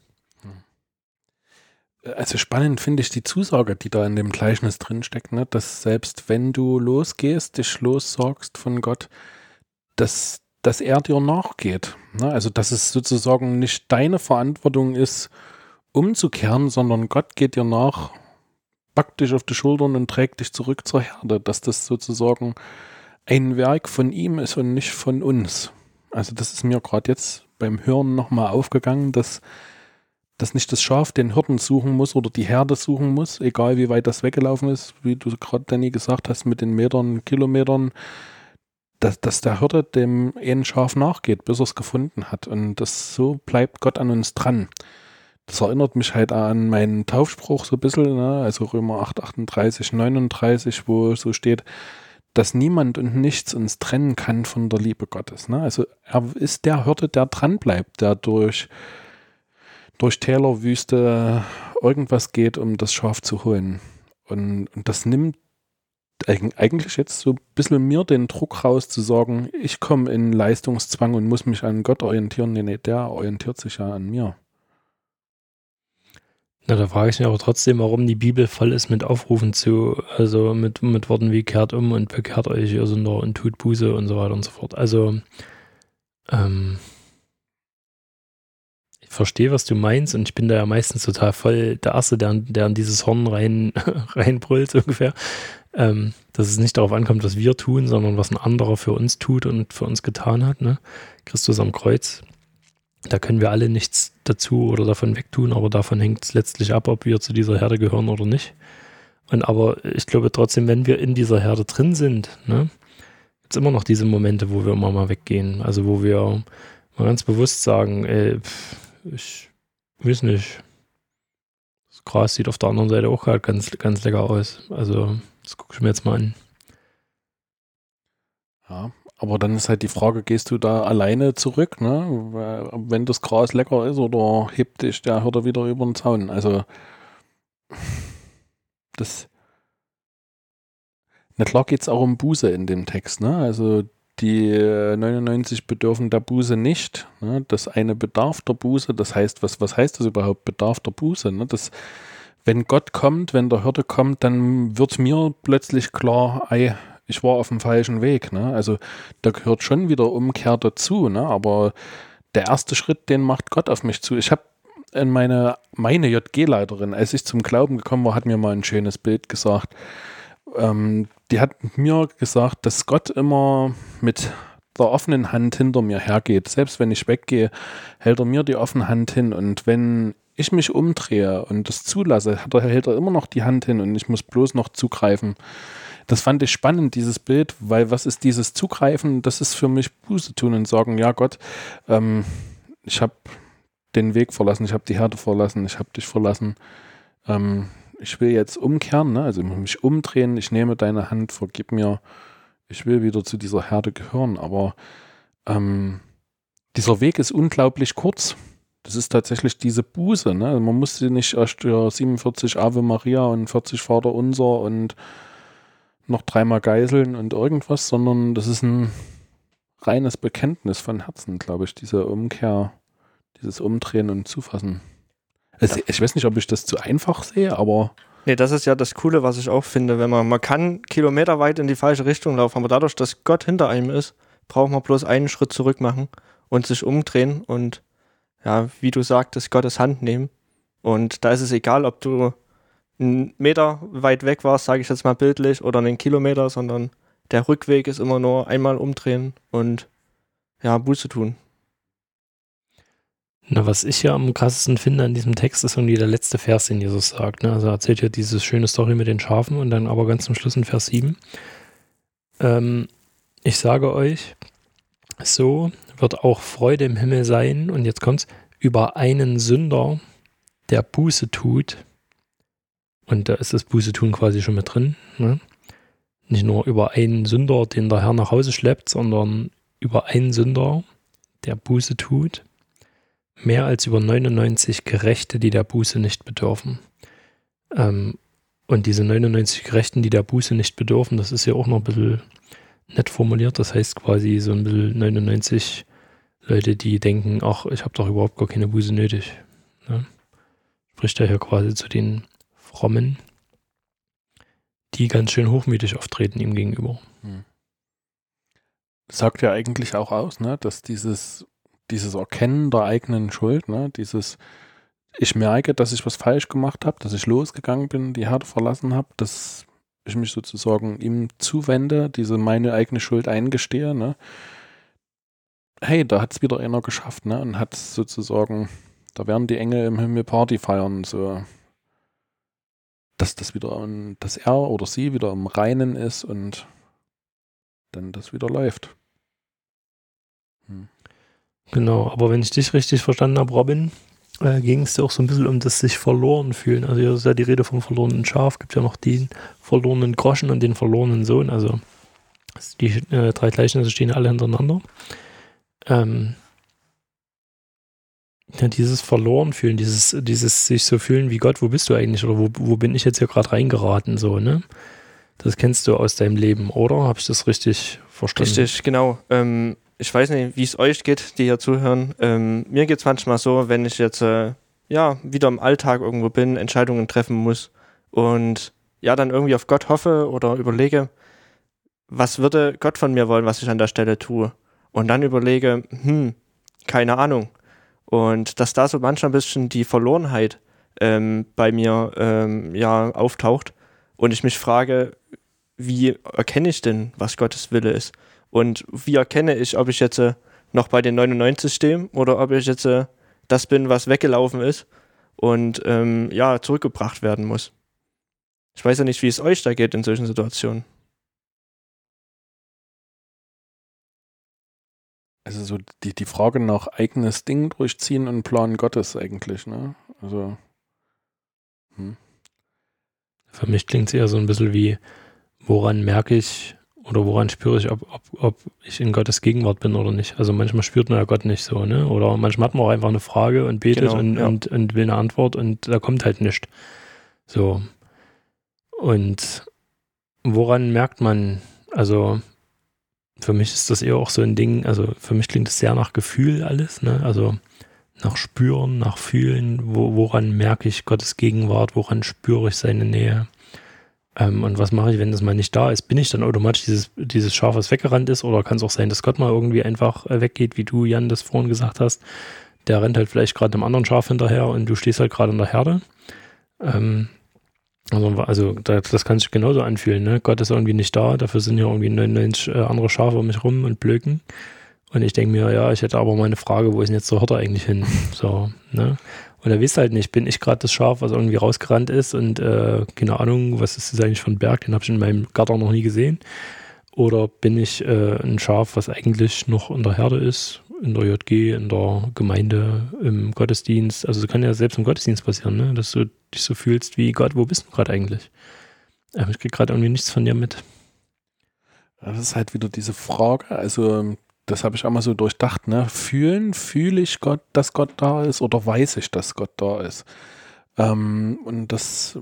Also spannend finde ich die Zusage, die da in dem Gleichnis drinsteckt, ne? Dass selbst wenn du losgehst, dich lossagst von Gott, dass er dir nachgeht. Ne? Also dass es sozusagen nicht deine Verantwortung ist, umzukehren, sondern Gott geht dir nach, packt dich auf die Schultern und trägt dich zurück zur Herde, dass das sozusagen ein Werk von ihm ist und nicht von uns. Also das ist mir gerade jetzt beim Hören nochmal aufgegangen, dass nicht das Schaf den Hirten suchen muss oder die Herde suchen muss, egal wie weit das weggelaufen ist, wie du gerade, Danny, gesagt hast, mit den Metern, Kilometern, dass der Hirte dem einen Schaf nachgeht, bis er es gefunden hat. Und so bleibt Gott an uns dran. Das erinnert mich halt an meinen Taufspruch so ein bisschen, ne? Also Römer 8, 38, 39, wo so steht, dass niemand und nichts uns trennen kann von der Liebe Gottes. Ne? Also er ist der Hirte, der dran bleibt, der durch Täler, Wüste irgendwas geht, um das Schaf zu holen. Und das nimmt eigentlich jetzt so ein bisschen mir den Druck raus, zu sagen, ich komme in Leistungszwang und muss mich an Gott orientieren. Nee, der orientiert sich ja an mir. Na, da frage ich mich aber trotzdem, warum die Bibel voll ist mit Aufrufen also mit Worten wie kehrt um und bekehrt euch, ihr Sünder, und tut Buße und so weiter und so fort. Also, ich verstehe, was du meinst, und ich bin da ja meistens total voll der Erste, der an dieses Horn reinbrüllt, so ungefähr. Dass es nicht darauf ankommt, was wir tun, sondern was ein anderer für uns tut und für uns getan hat. Ne? Christus am Kreuz. Da können wir alle nichts dazu oder davon wegtun, aber davon hängt es letztlich ab, ob wir zu dieser Herde gehören oder nicht. Aber ich glaube trotzdem, wenn wir in dieser Herde drin sind, ne, gibt es immer noch diese Momente, wo wir immer mal weggehen. Also wo wir mal ganz bewusst sagen, ich weiß nicht, das Gras sieht auf der anderen Seite auch gerade ganz, ganz lecker aus. Also das gucke ich mir jetzt mal an. Ja, aber dann ist halt die Frage, gehst du da alleine zurück, ne? Wenn das Gras lecker ist, oder hebt dich der Hirte wieder über den Zaun? Also na klar geht es auch um Buße in dem Text, ne? Also die 99 bedürfen der Buße nicht. Ne? Das eine bedarf der Buße. Das heißt, was heißt das überhaupt, bedarf der Buße? Ne? Wenn Gott kommt, wenn der Hirte kommt, dann wird mir plötzlich klar, ich war auf dem falschen Weg, ne? Also da gehört schon wieder Umkehr dazu, ne? Aber der erste Schritt, den macht Gott auf mich zu. Ich habe meine JG-Leiterin, als ich zum Glauben gekommen war, hat mir mal ein schönes Bild gesagt. Die hat mir gesagt, dass Gott immer mit der offenen Hand hinter mir hergeht. Selbst wenn ich weggehe, hält er mir die offene Hand hin. Und wenn ich mich umdrehe und das zulasse, hält er immer noch die Hand hin und ich muss bloß noch zugreifen. Das fand ich spannend, dieses Bild, weil was ist dieses Zugreifen? Das ist für mich Buße tun und sagen, ja Gott, ich habe den Weg verlassen, ich habe die Herde verlassen, ich habe dich verlassen. Ich will jetzt umkehren, ne? Also mich umdrehen, ich nehme deine Hand, vergib mir, ich will wieder zu dieser Herde gehören, aber dieser Weg ist unglaublich kurz. Das ist tatsächlich diese Buße, ne? Also man muss sie nicht erst 47 Ave Maria und 40 Vater Unser und noch 3-mal Geißeln und irgendwas, sondern das ist ein reines Bekenntnis von Herzen, glaube ich, diese Umkehr, dieses Umdrehen und Zufassen. Also ich weiß nicht, ob ich das zu einfach sehe, aber... Nee, das ist ja das Coole, was ich auch finde, wenn man kann kilometerweit in die falsche Richtung laufen, aber dadurch, dass Gott hinter einem ist, braucht man bloß einen Schritt zurück machen und sich umdrehen und ja, wie du sagtest, Gottes Hand nehmen. Und da ist es egal, ob du einen Meter weit weg warst, sage ich jetzt mal bildlich, oder einen Kilometer, sondern der Rückweg ist immer nur einmal umdrehen und ja, Buße tun. Na, was ich ja am krassesten finde an diesem Text, ist irgendwie der letzte Vers, den Jesus sagt. Ne? Also er erzählt ja diese schöne Story mit den Schafen und dann aber ganz zum Schluss in Vers 7. Ich sage euch, so wird auch Freude im Himmel sein, und jetzt kommt's, über einen Sünder, der Buße tut. Und da ist das Buße tun quasi schon mit drin. Ne? Nicht nur über einen Sünder, den der Herr nach Hause schleppt, sondern über einen Sünder, der Buße tut. Mehr als über 99 Gerechte, die der Buße nicht bedürfen. Und diese 99 Gerechten, die der Buße nicht bedürfen, das ist ja auch noch ein bisschen nett formuliert. Das heißt quasi so ein bisschen 99 Leute, die denken, ach, ich habe doch überhaupt gar keine Buße nötig. Ne? Spricht er hier quasi zu den Frommen, die ganz schön hochmütig auftreten ihm gegenüber. Das sagt ja eigentlich auch aus, ne, dass dieses Erkennen der eigenen Schuld, ne, ich merke, dass ich was falsch gemacht habe, dass ich losgegangen bin, die Herde verlassen habe, dass ich mich sozusagen ihm zuwende, meine eigene Schuld eingestehe, ne. Hey, da hat es wieder einer geschafft, ne, und hat sozusagen, da werden die Engel im Himmel Party feiern, so, dass dass er oder sie wieder im Reinen ist und dann das wieder läuft. Genau, aber wenn ich dich richtig verstanden habe, Robin, ging es dir auch so ein bisschen um das sich verloren fühlen. Also hier ist ja die Rede vom verlorenen Schaf, gibt ja noch den verlorenen Groschen und den verlorenen Sohn. Also die 3 Gleichnisse stehen alle hintereinander. Ja, dieses verloren fühlen, dieses sich so fühlen wie Gott, wo bist du eigentlich oder wo bin ich jetzt hier gerade reingeraten, so, ne? Das kennst du aus deinem Leben, oder? Habe ich das richtig verstanden? Richtig, genau. Ich weiß nicht, wie es euch geht, die hier zuhören. Mir geht es manchmal so, wenn ich jetzt wieder im Alltag irgendwo bin, Entscheidungen treffen muss und ja, dann irgendwie auf Gott hoffe oder überlege, was würde Gott von mir wollen, was ich an der Stelle tue? Und dann überlege, keine Ahnung. Und dass da so manchmal ein bisschen die Verlorenheit bei mir auftaucht und ich mich frage, wie erkenne ich denn, was Gottes Wille ist? Und wie erkenne ich, ob ich jetzt noch bei den 99 stehe oder ob ich jetzt das bin, was weggelaufen ist und zurückgebracht werden muss? Ich weiß ja nicht, wie es euch da geht in solchen Situationen. Also so die Frage nach eigenes Ding durchziehen und Plan Gottes eigentlich, ne? Also Für mich klingt es eher so ein bisschen wie, woran merke ich oder woran spüre ich, ob ich in Gottes Gegenwart bin oder nicht. Also manchmal spürt man ja Gott nicht so, ne? Oder manchmal hat man auch einfach eine Frage und betet und will eine Antwort und da kommt halt nichts. So. Und woran merkt man, also für mich ist das eher auch so ein Ding, also für mich klingt es sehr nach Gefühl alles, ne? Also nach Spüren, nach Fühlen, woran merke ich Gottes Gegenwart, woran spüre ich seine Nähe? Und was mache ich, wenn das mal nicht da ist? Bin ich dann automatisch dieses Schaf, was weggerannt ist? Oder kann es auch sein, dass Gott mal irgendwie einfach weggeht, wie du, Jan, das vorhin gesagt hast? Der rennt halt vielleicht gerade einem anderen Schaf hinterher und du stehst halt gerade in der Herde. Das kann sich genauso anfühlen, ne? Gott ist irgendwie nicht da, dafür sind ja irgendwie 99 andere Schafe um mich rum und blöken. Und ich denke mir, ja, ich hätte aber mal eine Frage, wo ist denn jetzt der Hirte eigentlich hin? So, ne? Und er weiß halt nicht, bin ich gerade das Schaf, was irgendwie rausgerannt ist und keine Ahnung, was ist das eigentlich für ein Berg, den habe ich in meinem Garten noch nie gesehen. Oder bin ich ein Schaf, was eigentlich noch in der Herde ist, in der JG, in der Gemeinde, im Gottesdienst. Also das kann ja selbst im Gottesdienst passieren, ne? Dass du dich so fühlst wie Gott, wo bist du gerade eigentlich? Ich kriege gerade irgendwie nichts von dir mit. Das ist halt wieder diese Frage, also das habe ich auch mal so durchdacht, ne? Fühle ich Gott, dass Gott da ist, oder weiß ich, dass Gott da ist? Und das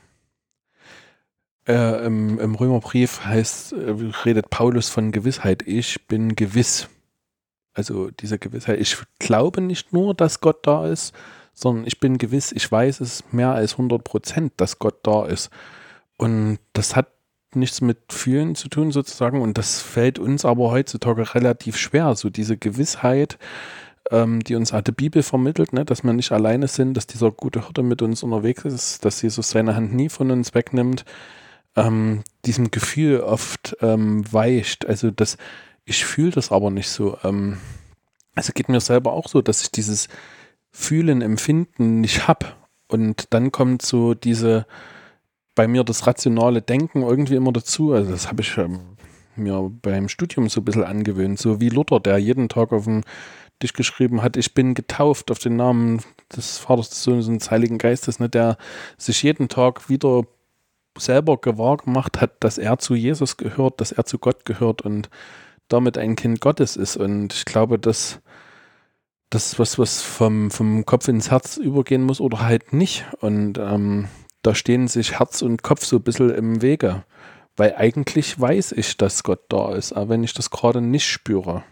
im Römerbrief redet Paulus von Gewissheit. Ich bin gewiss. Also diese Gewissheit. Ich glaube nicht nur, dass Gott da ist, sondern ich bin gewiss, ich weiß es mehr als 100%, dass Gott da ist. Und das hat nichts mit Fühlen zu tun sozusagen, und das fällt uns aber heutzutage relativ schwer, so diese Gewissheit, die uns die Bibel vermittelt, ne, dass wir nicht alleine sind, dass dieser gute Hirte mit uns unterwegs ist, dass Jesus seine Hand nie von uns wegnimmt, diesem Gefühl oft weicht. Also ich fühle das aber nicht so. Also geht mir selber auch so, dass ich dieses Fühlen, Empfinden nicht habe, und dann kommt so bei mir das rationale Denken irgendwie immer dazu. Also das habe ich mir beim Studium so ein bisschen angewöhnt. So wie Luther, der jeden Tag auf den Tisch geschrieben hat, ich bin getauft auf den Namen des Vaters, des Sohnes und des Heiligen Geistes, ne, der sich jeden Tag wieder selber gewahr gemacht hat, dass er zu Jesus gehört, dass er zu Gott gehört und damit ein Kind Gottes ist. Und ich glaube, dass das was vom Kopf ins Herz übergehen muss oder halt nicht. Und da stehen sich Herz und Kopf so ein bisschen im Wege, weil eigentlich weiß ich, dass Gott da ist, aber wenn ich das gerade nicht spüre.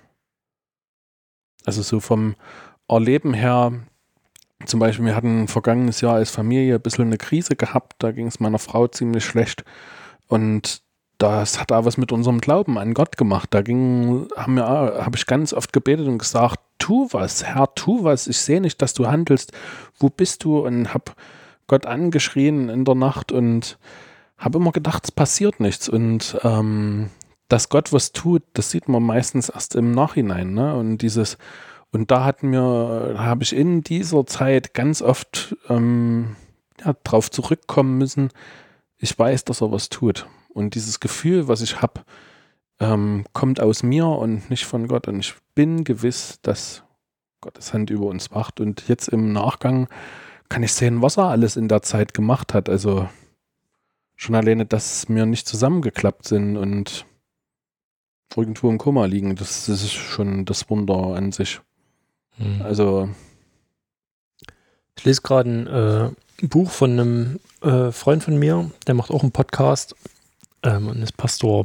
Also so vom Erleben her, zum Beispiel, wir hatten vergangenes Jahr als Familie ein bisschen eine Krise gehabt, da ging es meiner Frau ziemlich schlecht, und das hat auch was mit unserem Glauben an Gott gemacht. Da habe ich ganz oft gebetet und gesagt, tu was, Herr, tu was, ich sehe nicht, dass du handelst, wo bist du? Und habe Gott angeschrien in der Nacht und habe immer gedacht, es passiert nichts. Und dass Gott was tut, das sieht man meistens erst im Nachhinein, ne? Und da habe ich in dieser Zeit ganz oft drauf zurückkommen müssen, ich weiß, dass er was tut. Und dieses Gefühl, was ich habe, kommt aus mir und nicht von Gott. Und ich bin gewiss, dass Gottes Hand über uns wacht. Und jetzt im Nachgang kann ich sehen, was er alles in der Zeit gemacht hat. Also schon alleine, dass wir nicht zusammengeklappt sind und irgendwo im Koma liegen. Das ist schon das Wunder an sich. Also ich lese gerade ein Buch von einem Freund von mir, der macht auch einen Podcast und ist Pastor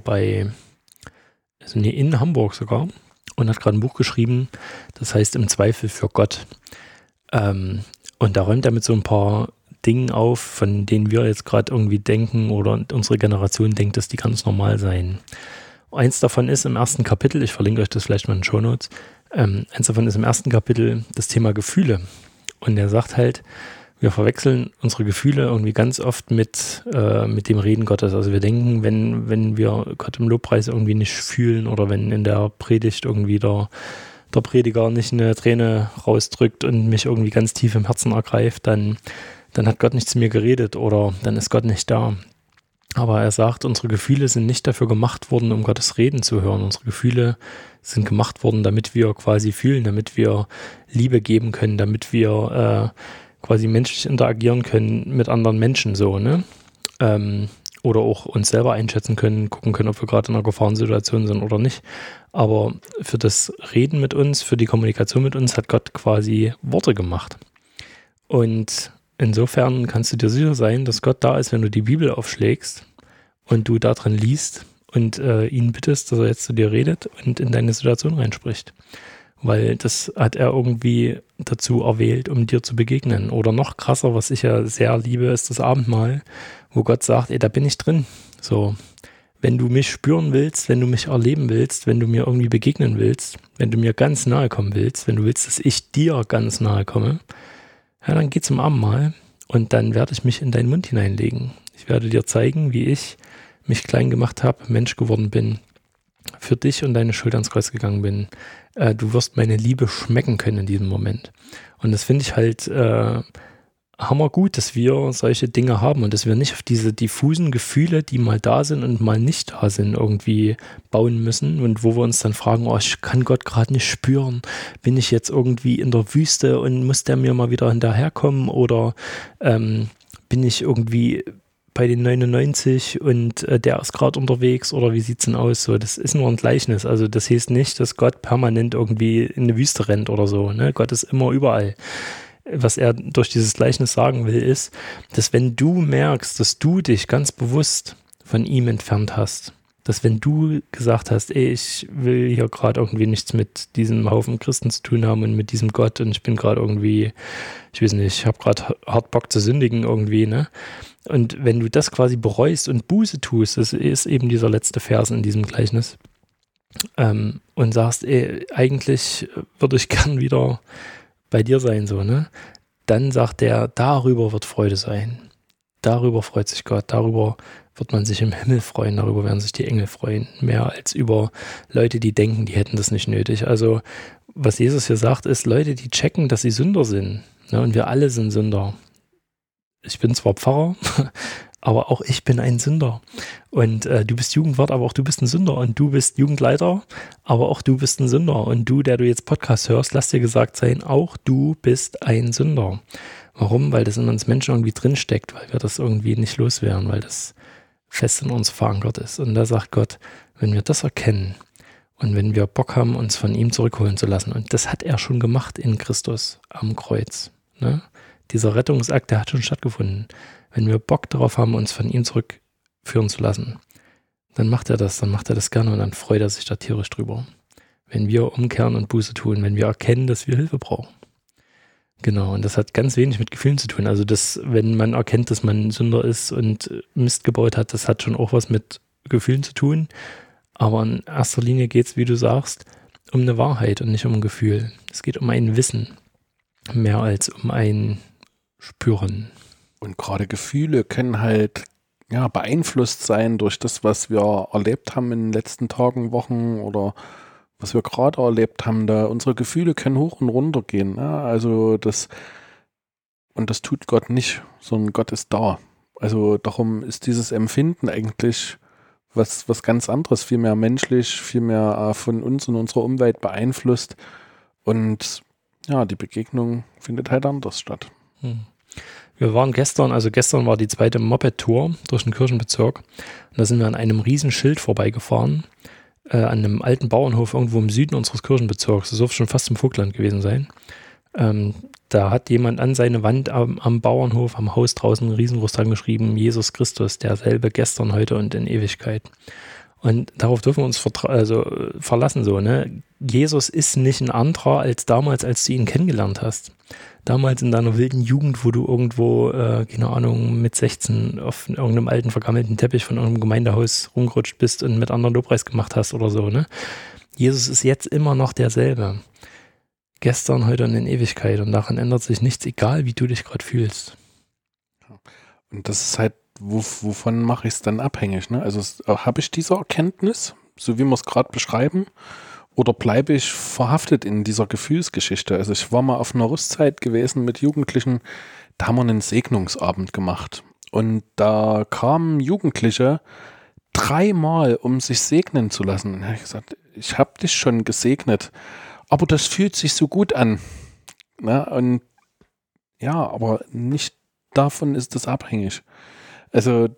in Hamburg sogar, und hat gerade ein Buch geschrieben, das heißt Im Zweifel für Gott. Und da räumt er mit so ein paar Dingen auf, von denen wir jetzt gerade irgendwie denken oder unsere Generation denkt, dass die ganz normal seien. Eins davon ist im ersten Kapitel, ich verlinke euch das vielleicht mal in den Shownotes, eins davon ist im ersten Kapitel das Thema Gefühle. Und er sagt halt, wir verwechseln unsere Gefühle irgendwie ganz oft mit dem Reden Gottes. Also wir denken, wenn wir Gott im Lobpreis irgendwie nicht fühlen oder wenn in der Predigt irgendwie der Prediger nicht eine Träne rausdrückt und mich irgendwie ganz tief im Herzen ergreift, dann hat Gott nicht zu mir geredet oder dann ist Gott nicht da. Aber er sagt, unsere Gefühle sind nicht dafür gemacht worden, um Gottes Reden zu hören. Unsere Gefühle sind gemacht worden, damit wir quasi fühlen, damit wir Liebe geben können, damit wir quasi menschlich interagieren können mit anderen Menschen so, ne? Oder auch uns selber einschätzen können, gucken können, ob wir gerade in einer Gefahrensituation sind oder nicht. Aber für das Reden mit uns, für die Kommunikation mit uns hat Gott quasi Worte gemacht. Und insofern kannst du dir sicher sein, dass Gott da ist, wenn du die Bibel aufschlägst und du da drin liest und ihn bittest, dass er jetzt zu dir redet und in deine Situation reinspricht. Weil das hat er irgendwie dazu erwählt, um dir zu begegnen. Oder noch krasser, was ich ja sehr liebe, ist das Abendmahl, wo Gott sagt, ey, da bin ich drin. So, wenn du mich spüren willst, wenn du mich erleben willst, wenn du mir irgendwie begegnen willst, wenn du mir ganz nahe kommen willst, wenn du willst, dass ich dir ganz nahe komme, ja, dann geh zum Abendmahl und dann werde ich mich in deinen Mund hineinlegen. Ich werde dir zeigen, wie ich mich klein gemacht habe, Mensch geworden bin, für dich und deine Schuld ans Kreuz gegangen bin. Du wirst meine Liebe schmecken können in diesem Moment. Und das finde ich halt hammergut, dass wir solche Dinge haben und dass wir nicht auf diese diffusen Gefühle, die mal da sind und mal nicht da sind, irgendwie bauen müssen und wo wir uns dann fragen, oh, ich kann Gott gerade nicht spüren, bin ich jetzt irgendwie in der Wüste und muss der mir mal wieder hinterherkommen oder bin ich irgendwie bei den 99 und der ist gerade unterwegs oder wie sieht's denn aus? So, das ist nur ein Gleichnis, also das heißt nicht, dass Gott permanent irgendwie in eine Wüste rennt oder so, ne? Gott ist immer überall. Was er durch dieses Gleichnis sagen will, ist, dass wenn du merkst, dass du dich ganz bewusst von ihm entfernt hast, dass wenn du gesagt hast, ey, ich will hier gerade irgendwie nichts mit diesem Haufen Christen zu tun haben und mit diesem Gott und ich bin gerade irgendwie, ich weiß nicht, ich habe gerade hart Bock zu sündigen irgendwie, ne? Und wenn du das quasi bereust und Buße tust, das ist eben dieser letzte Vers in diesem Gleichnis, und sagst, ey, eigentlich würde ich gern wieder bei dir sein, so, ne? Dann sagt er, darüber wird Freude sein. Darüber freut sich Gott, darüber wird man sich im Himmel freuen, darüber werden sich die Engel freuen, mehr als über Leute, die denken, die hätten das nicht nötig. Also, was Jesus hier sagt, ist, Leute, die checken, dass sie Sünder sind, ne? Und wir alle sind Sünder. Ich bin zwar Pfarrer, aber auch ich bin ein Sünder. Und du bist Jugendwart, aber auch du bist ein Sünder. Und du bist Jugendleiter, aber auch du bist ein Sünder. Und du, der du jetzt Podcast hörst, lass dir gesagt sein, auch du bist ein Sünder. Warum? Weil das in uns Menschen irgendwie drinsteckt, weil wir das irgendwie nicht loswerden, weil das fest in uns verankert ist. Und da sagt Gott, wenn wir das erkennen und wenn wir Bock haben, uns von ihm zurückholen zu lassen, und das hat er schon gemacht in Christus am Kreuz, ne? Dieser Rettungsakt, der hat schon stattgefunden. Wenn wir Bock darauf haben, uns von ihm zurückführen zu lassen, dann macht er das gerne und dann freut er sich da tierisch drüber. Wenn wir umkehren und Buße tun, wenn wir erkennen, dass wir Hilfe brauchen. Genau, und das hat ganz wenig mit Gefühlen zu tun. Also das, wenn man erkennt, dass man Sünder ist und Mist gebaut hat, das hat schon auch was mit Gefühlen zu tun. Aber in erster Linie geht es, wie du sagst, um eine Wahrheit und nicht um ein Gefühl. Es geht um ein Wissen, mehr als um ein Spüren. Und gerade Gefühle können halt beeinflusst sein durch das, was wir erlebt haben in den letzten Tagen, Wochen oder was wir gerade erlebt haben. Da unsere Gefühle können hoch und runter gehen. Ne? Also das tut Gott nicht, sondern Gott ist da. Also darum ist dieses Empfinden eigentlich was ganz anderes, viel mehr menschlich, viel mehr von uns und unserer Umwelt beeinflusst. Und ja, die Begegnung findet halt anders statt. Wir waren gestern war die zweite Moped-Tour durch den Kirchenbezirk. Und da sind wir an einem riesen Schild vorbeigefahren, an einem alten Bauernhof irgendwo im Süden unseres Kirchenbezirks. Das dürfte schon fast im Vogtland gewesen sein. Da hat jemand an seine Wand am Bauernhof, am Haus draußen riesengroß dran geschrieben, Jesus Christus, derselbe gestern, heute und in Ewigkeit. Und darauf dürfen wir uns verlassen, so, ne? Jesus ist nicht ein anderer als damals, als du ihn kennengelernt hast. Damals in deiner wilden Jugend, wo du irgendwo, keine Ahnung, mit 16 auf irgendeinem alten vergammelten Teppich von irgendeinem Gemeindehaus rumgerutscht bist und mit anderen Lobpreis gemacht hast oder so, ne? Jesus ist jetzt immer noch derselbe. Gestern, heute und in Ewigkeit. Und daran ändert sich nichts, egal wie du dich gerade fühlst. Und das ist halt, wovon mache ich es dann abhängig? Ne? Also habe ich diese Erkenntnis, so wie wir es gerade beschreiben, oder bleibe ich verhaftet in dieser Gefühlsgeschichte? Also ich war mal auf einer Rüstzeit gewesen mit Jugendlichen, da haben wir einen Segnungsabend gemacht. Und da kamen Jugendliche 3-mal, um sich segnen zu lassen. Und da habe ich gesagt, ich habe dich schon gesegnet, aber das fühlt sich so gut an. Na, und ja, aber nicht davon ist das abhängig. Also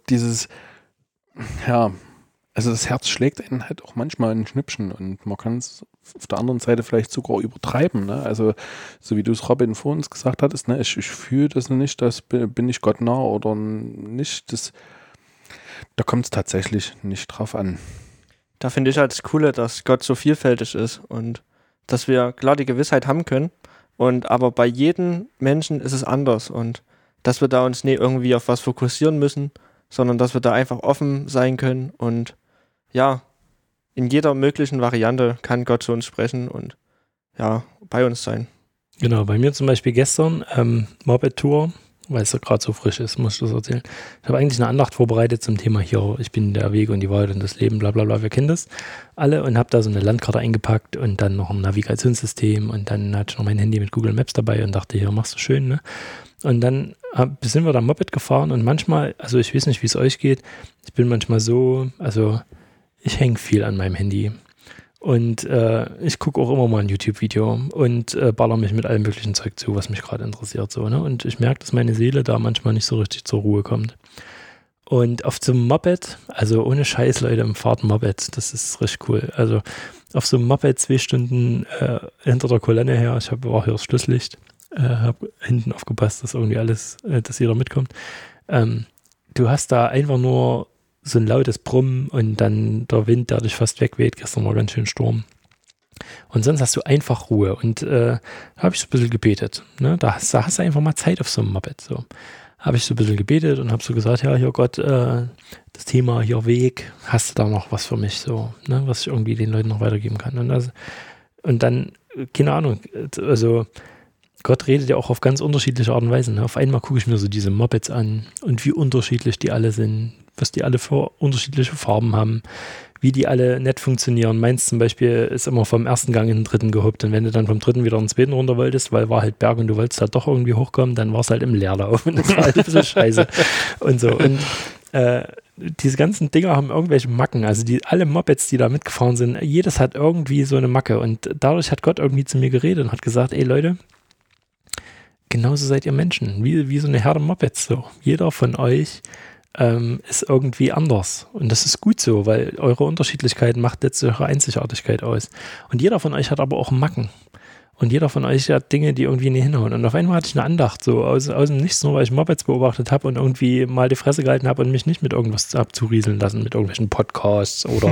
das Herz schlägt einen halt auch manchmal ein Schnippchen und man kann es auf der anderen Seite vielleicht sogar übertreiben. Ne? Also so wie du es Robin vor uns gesagt hattest, ne? Ich fühle das nicht, bin ich Gott nah oder nicht. Da kommt es tatsächlich nicht drauf an. Da finde ich halt das Coole, dass Gott so vielfältig ist und dass wir klar die Gewissheit haben können, aber bei jedem Menschen ist es anders und dass wir da uns nicht irgendwie auf was fokussieren müssen, sondern dass wir da einfach offen sein können und ja, in jeder möglichen Variante kann Gott zu uns sprechen und ja, bei uns sein. Genau, bei mir zum Beispiel gestern Moped-Tour, weil es ja gerade so frisch ist, muss ich das erzählen. Ich habe eigentlich eine Andacht vorbereitet zum Thema hier, ich bin der Weg und die Wahrheit und das Leben, bla bla bla, wir kennen das alle und habe da so eine Landkarte eingepackt und dann noch ein Navigationssystem und dann hatte ich noch mein Handy mit Google Maps dabei und dachte, hier, machst du schön, ne? Und dann sind wir da Moped gefahren und manchmal, also ich weiß nicht, wie es euch geht, ich bin manchmal so, also ich hänge viel an meinem Handy. Und ich gucke auch immer mal ein YouTube-Video und baller mich mit allem möglichen Zeug zu, was mich gerade interessiert. So, ne? Und ich merke, dass meine Seele da manchmal nicht so richtig zur Ruhe kommt. Und auf so einem Moped, also ohne Scheiß, Leute, im Fahrt Moped, das ist richtig cool. Also auf so einem Moped 2 Stunden hinter der Kolonne her, war hier das Schlusslicht, habe hinten aufgepasst, dass irgendwie alles, dass jeder mitkommt. Du hast da einfach nur so ein lautes Brummen und dann der Wind, der dich fast wegweht. Gestern war ganz schön Sturm. Und sonst hast du einfach Ruhe. Und da habe ich so ein bisschen gebetet. Ne? Da hast du einfach mal Zeit auf so einem Moped. So. Habe ich so ein bisschen gebetet und habe so gesagt, ja, hier Gott, das Thema hier Weg, hast du da noch was für mich, so, ne? Was ich irgendwie den Leuten noch weitergeben kann. Und dann, keine Ahnung, also Gott redet ja auch auf ganz unterschiedliche Art und Weise. Ne? Auf einmal gucke ich mir so diese Mopeds an und wie unterschiedlich die alle sind, was die alle für unterschiedliche Farben haben, wie die alle nett funktionieren. Meins zum Beispiel ist immer vom ersten Gang in den dritten gehobt und wenn du dann vom dritten wieder in den zweiten runter wolltest, weil war halt Berg und du wolltest halt doch irgendwie hochkommen, dann war es halt im Leerlauf und das war halt ein bisschen scheiße und so. Und diese ganzen Dinger haben irgendwelche Macken, also alle Mopeds, die da mitgefahren sind, jedes hat irgendwie so eine Macke und dadurch hat Gott irgendwie zu mir geredet und hat gesagt, ey Leute, genauso seid ihr Menschen, wie so eine Herde Mopeds so. Jeder von euch ist irgendwie anders. Und das ist gut so, weil eure Unterschiedlichkeit macht letztlich eure Einzigartigkeit aus. Und jeder von euch hat aber auch Macken. Und jeder von euch hat Dinge, die irgendwie nicht hinhauen. Und auf einmal hatte ich eine Andacht, so aus dem Nichts, nur weil ich Mopeds beobachtet habe und irgendwie mal die Fresse gehalten habe und mich nicht mit irgendwas abzurieseln lassen, mit irgendwelchen Podcasts oder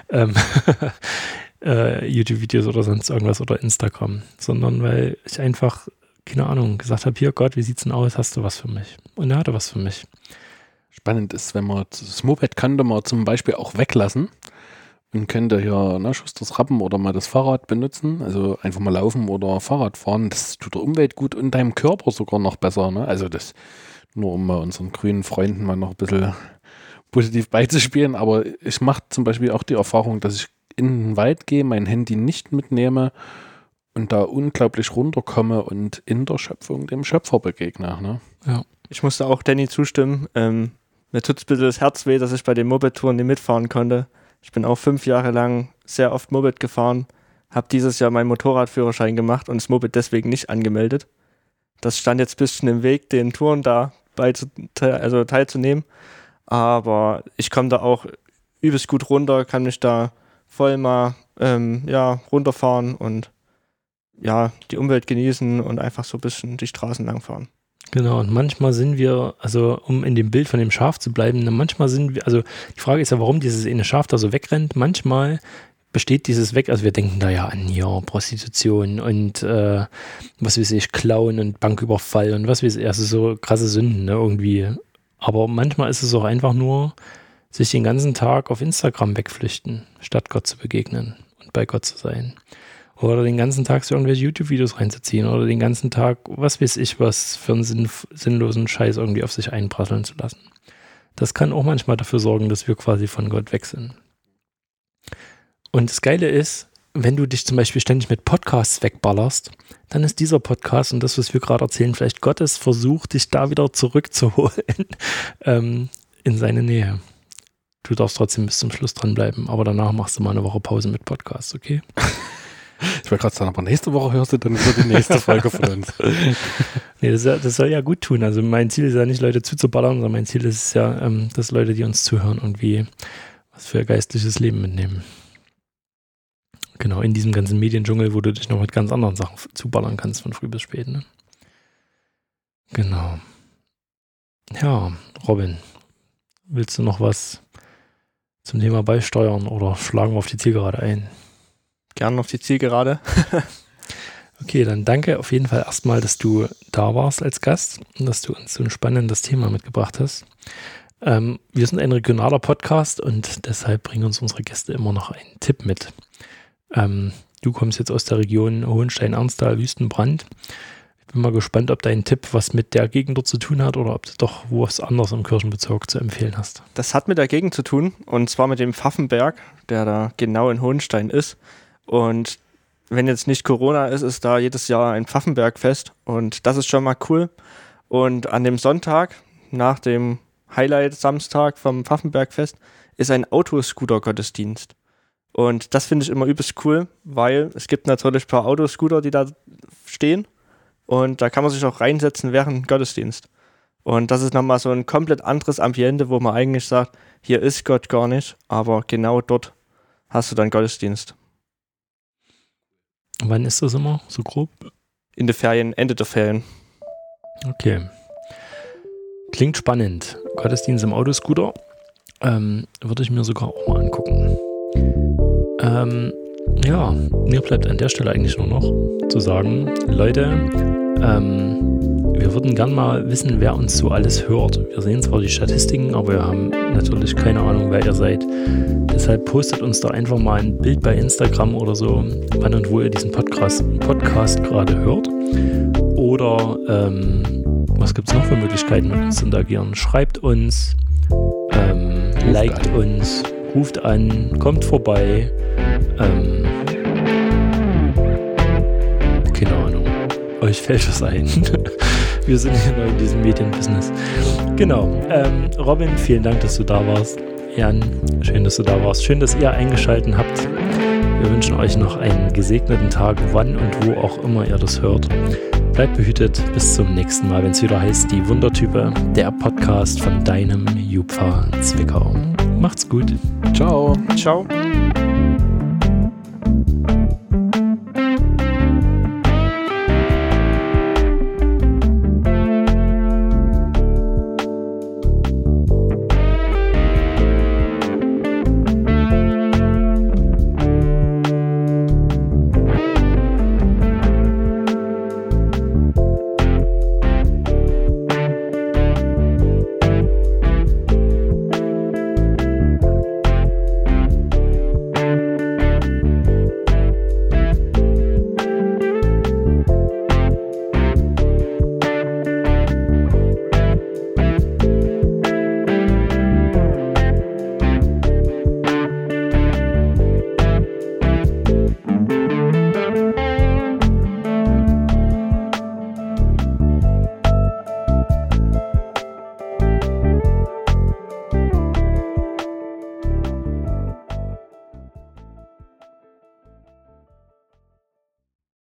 YouTube-Videos oder sonst irgendwas oder Instagram. Sondern weil ich einfach, keine Ahnung, gesagt habe, hier Gott, wie sieht's denn aus? Hast du was für mich? Und er hatte was für mich. Spannend ist, wenn man das Moped könnte man zum Beispiel auch weglassen und könnte hier Schusters Rappen oder mal das Fahrrad benutzen, also einfach mal laufen oder Fahrrad fahren. Das tut der Umwelt gut und deinem Körper sogar noch besser. Ne? Also das nur um mal unseren grünen Freunden mal noch ein bisschen positiv beizuspielen. Aber ich mache zum Beispiel auch die Erfahrung, dass ich in den Wald gehe, mein Handy nicht mitnehme und da unglaublich runterkomme und in der Schöpfung dem Schöpfer begegne. Ne? Ja. Ich musste auch Danny zustimmen. Mir tut es ein bisschen das Herz weh, dass ich bei den Moped-Touren nicht mitfahren konnte. Ich bin auch 5 Jahre lang sehr oft Moped gefahren, habe dieses Jahr meinen Motorradführerschein gemacht und das Moped deswegen nicht angemeldet. Das stand jetzt ein bisschen im Weg, den Touren da teilzunehmen. Aber ich komme da auch übelst gut runter, kann mich da voll mal runterfahren und ja, die Umwelt genießen und einfach so ein bisschen die Straßen lang fahren. Genau, und manchmal sind wir, also um in dem Bild von dem Schaf zu bleiben, manchmal sind wir, also die Frage ist ja, warum dieses eine Schaf da so wegrennt. Manchmal besteht dieses Weg, also wir denken da ja an hier Prostitution und was weiß ich, Klauen und Banküberfall und was weiß ich, also so krasse Sünden, ne, irgendwie. Aber manchmal ist es auch einfach nur, sich den ganzen Tag auf Instagram wegflüchten, statt Gott zu begegnen und bei Gott zu sein. Oder den ganzen Tag so irgendwelche YouTube-Videos reinzuziehen oder den ganzen Tag, was weiß ich, was für einen sinnlosen Scheiß irgendwie auf sich einprasseln zu lassen. Das kann auch manchmal dafür sorgen, dass wir quasi von Gott weg sind. Und das Geile ist, wenn du dich zum Beispiel ständig mit Podcasts wegballerst, dann ist dieser Podcast und das, was wir gerade erzählen, vielleicht Gottes Versuch, dich da wieder zurückzuholen in seine Nähe. Du darfst trotzdem bis zum Schluss dranbleiben, aber danach machst du mal eine Woche Pause mit Podcasts, okay? Ich wollte gerade sagen, aber nächste Woche hörst du dann wieder die nächste Folge von uns. Nee, das soll ja gut tun. Also mein Ziel ist ja nicht, Leute zuzuballern, sondern mein Ziel ist ja, dass Leute, die uns zuhören, irgendwie was für geistliches Leben mitnehmen. Genau, in diesem ganzen Mediendschungel, wo du dich noch mit ganz anderen Sachen zuballern kannst, von früh bis spät. Ne? Genau. Ja, Robin, willst du noch was zum Thema beisteuern oder schlagen wir auf die Zielgerade ein? Gerne auf die Zielgerade. Okay, dann danke auf jeden Fall erstmal, dass du da warst als Gast und dass du uns so ein spannendes Thema mitgebracht hast. Wir sind ein regionaler Podcast und deshalb bringen uns unsere Gäste immer noch einen Tipp mit. Du kommst jetzt aus der Region Hohenstein-Ernsthal, Wüstenbrand. Ich bin mal gespannt, ob dein Tipp was mit der Gegend dort zu tun hat oder ob du doch was anderes im Kirchenbezirk zu empfehlen hast. Das hat mit der Gegend zu tun und zwar mit dem Pfaffenberg, der da genau in Hohenstein ist. Und wenn jetzt nicht Corona ist, ist da jedes Jahr ein Pfaffenbergfest und das ist schon mal cool. Und an dem Sonntag, nach dem Highlight-Samstag vom Pfaffenbergfest, ist ein Autoscooter-Gottesdienst. Und das finde ich immer übelst cool, weil es gibt natürlich ein paar Autoscooter, die da stehen und da kann man sich auch reinsetzen während Gottesdienst. Und das ist nochmal so ein komplett anderes Ambiente, wo man eigentlich sagt, hier ist Gott gar nicht, aber genau dort hast du dann Gottesdienst. Wann ist das immer, so grob? In den Ferien, Ende der Ferien. Okay. Klingt spannend. Gottesdienst im Autoscooter. Würde ich mir sogar auch mal angucken. Ja, mir bleibt an der Stelle eigentlich nur noch zu sagen, Leute, wir würden gern mal wissen, wer uns so alles hört. Wir sehen zwar die Statistiken, aber wir haben natürlich keine Ahnung, wer ihr seid. Deshalb postet uns da einfach mal ein Bild bei Instagram oder so, wann und wo ihr diesen Podcast gerade hört. Oder was gibt es noch für Möglichkeiten, mit uns zu interagieren? Schreibt uns, liked uns, ruft an, kommt vorbei. Keine Ahnung. Euch fällt was ein. Wir sind hier neu in diesem Medienbusiness. Genau. Robin, vielen Dank, dass du da warst. Jan, schön, dass du da warst. Schön, dass ihr eingeschaltet habt. Wir wünschen euch noch einen gesegneten Tag, wann und wo auch immer ihr das hört. Bleibt behütet. Bis zum nächsten Mal, wenn es wieder heißt, die Wundertype, der Podcast von deinem Jupfer Zwickau. Macht's gut. Ciao. Ciao.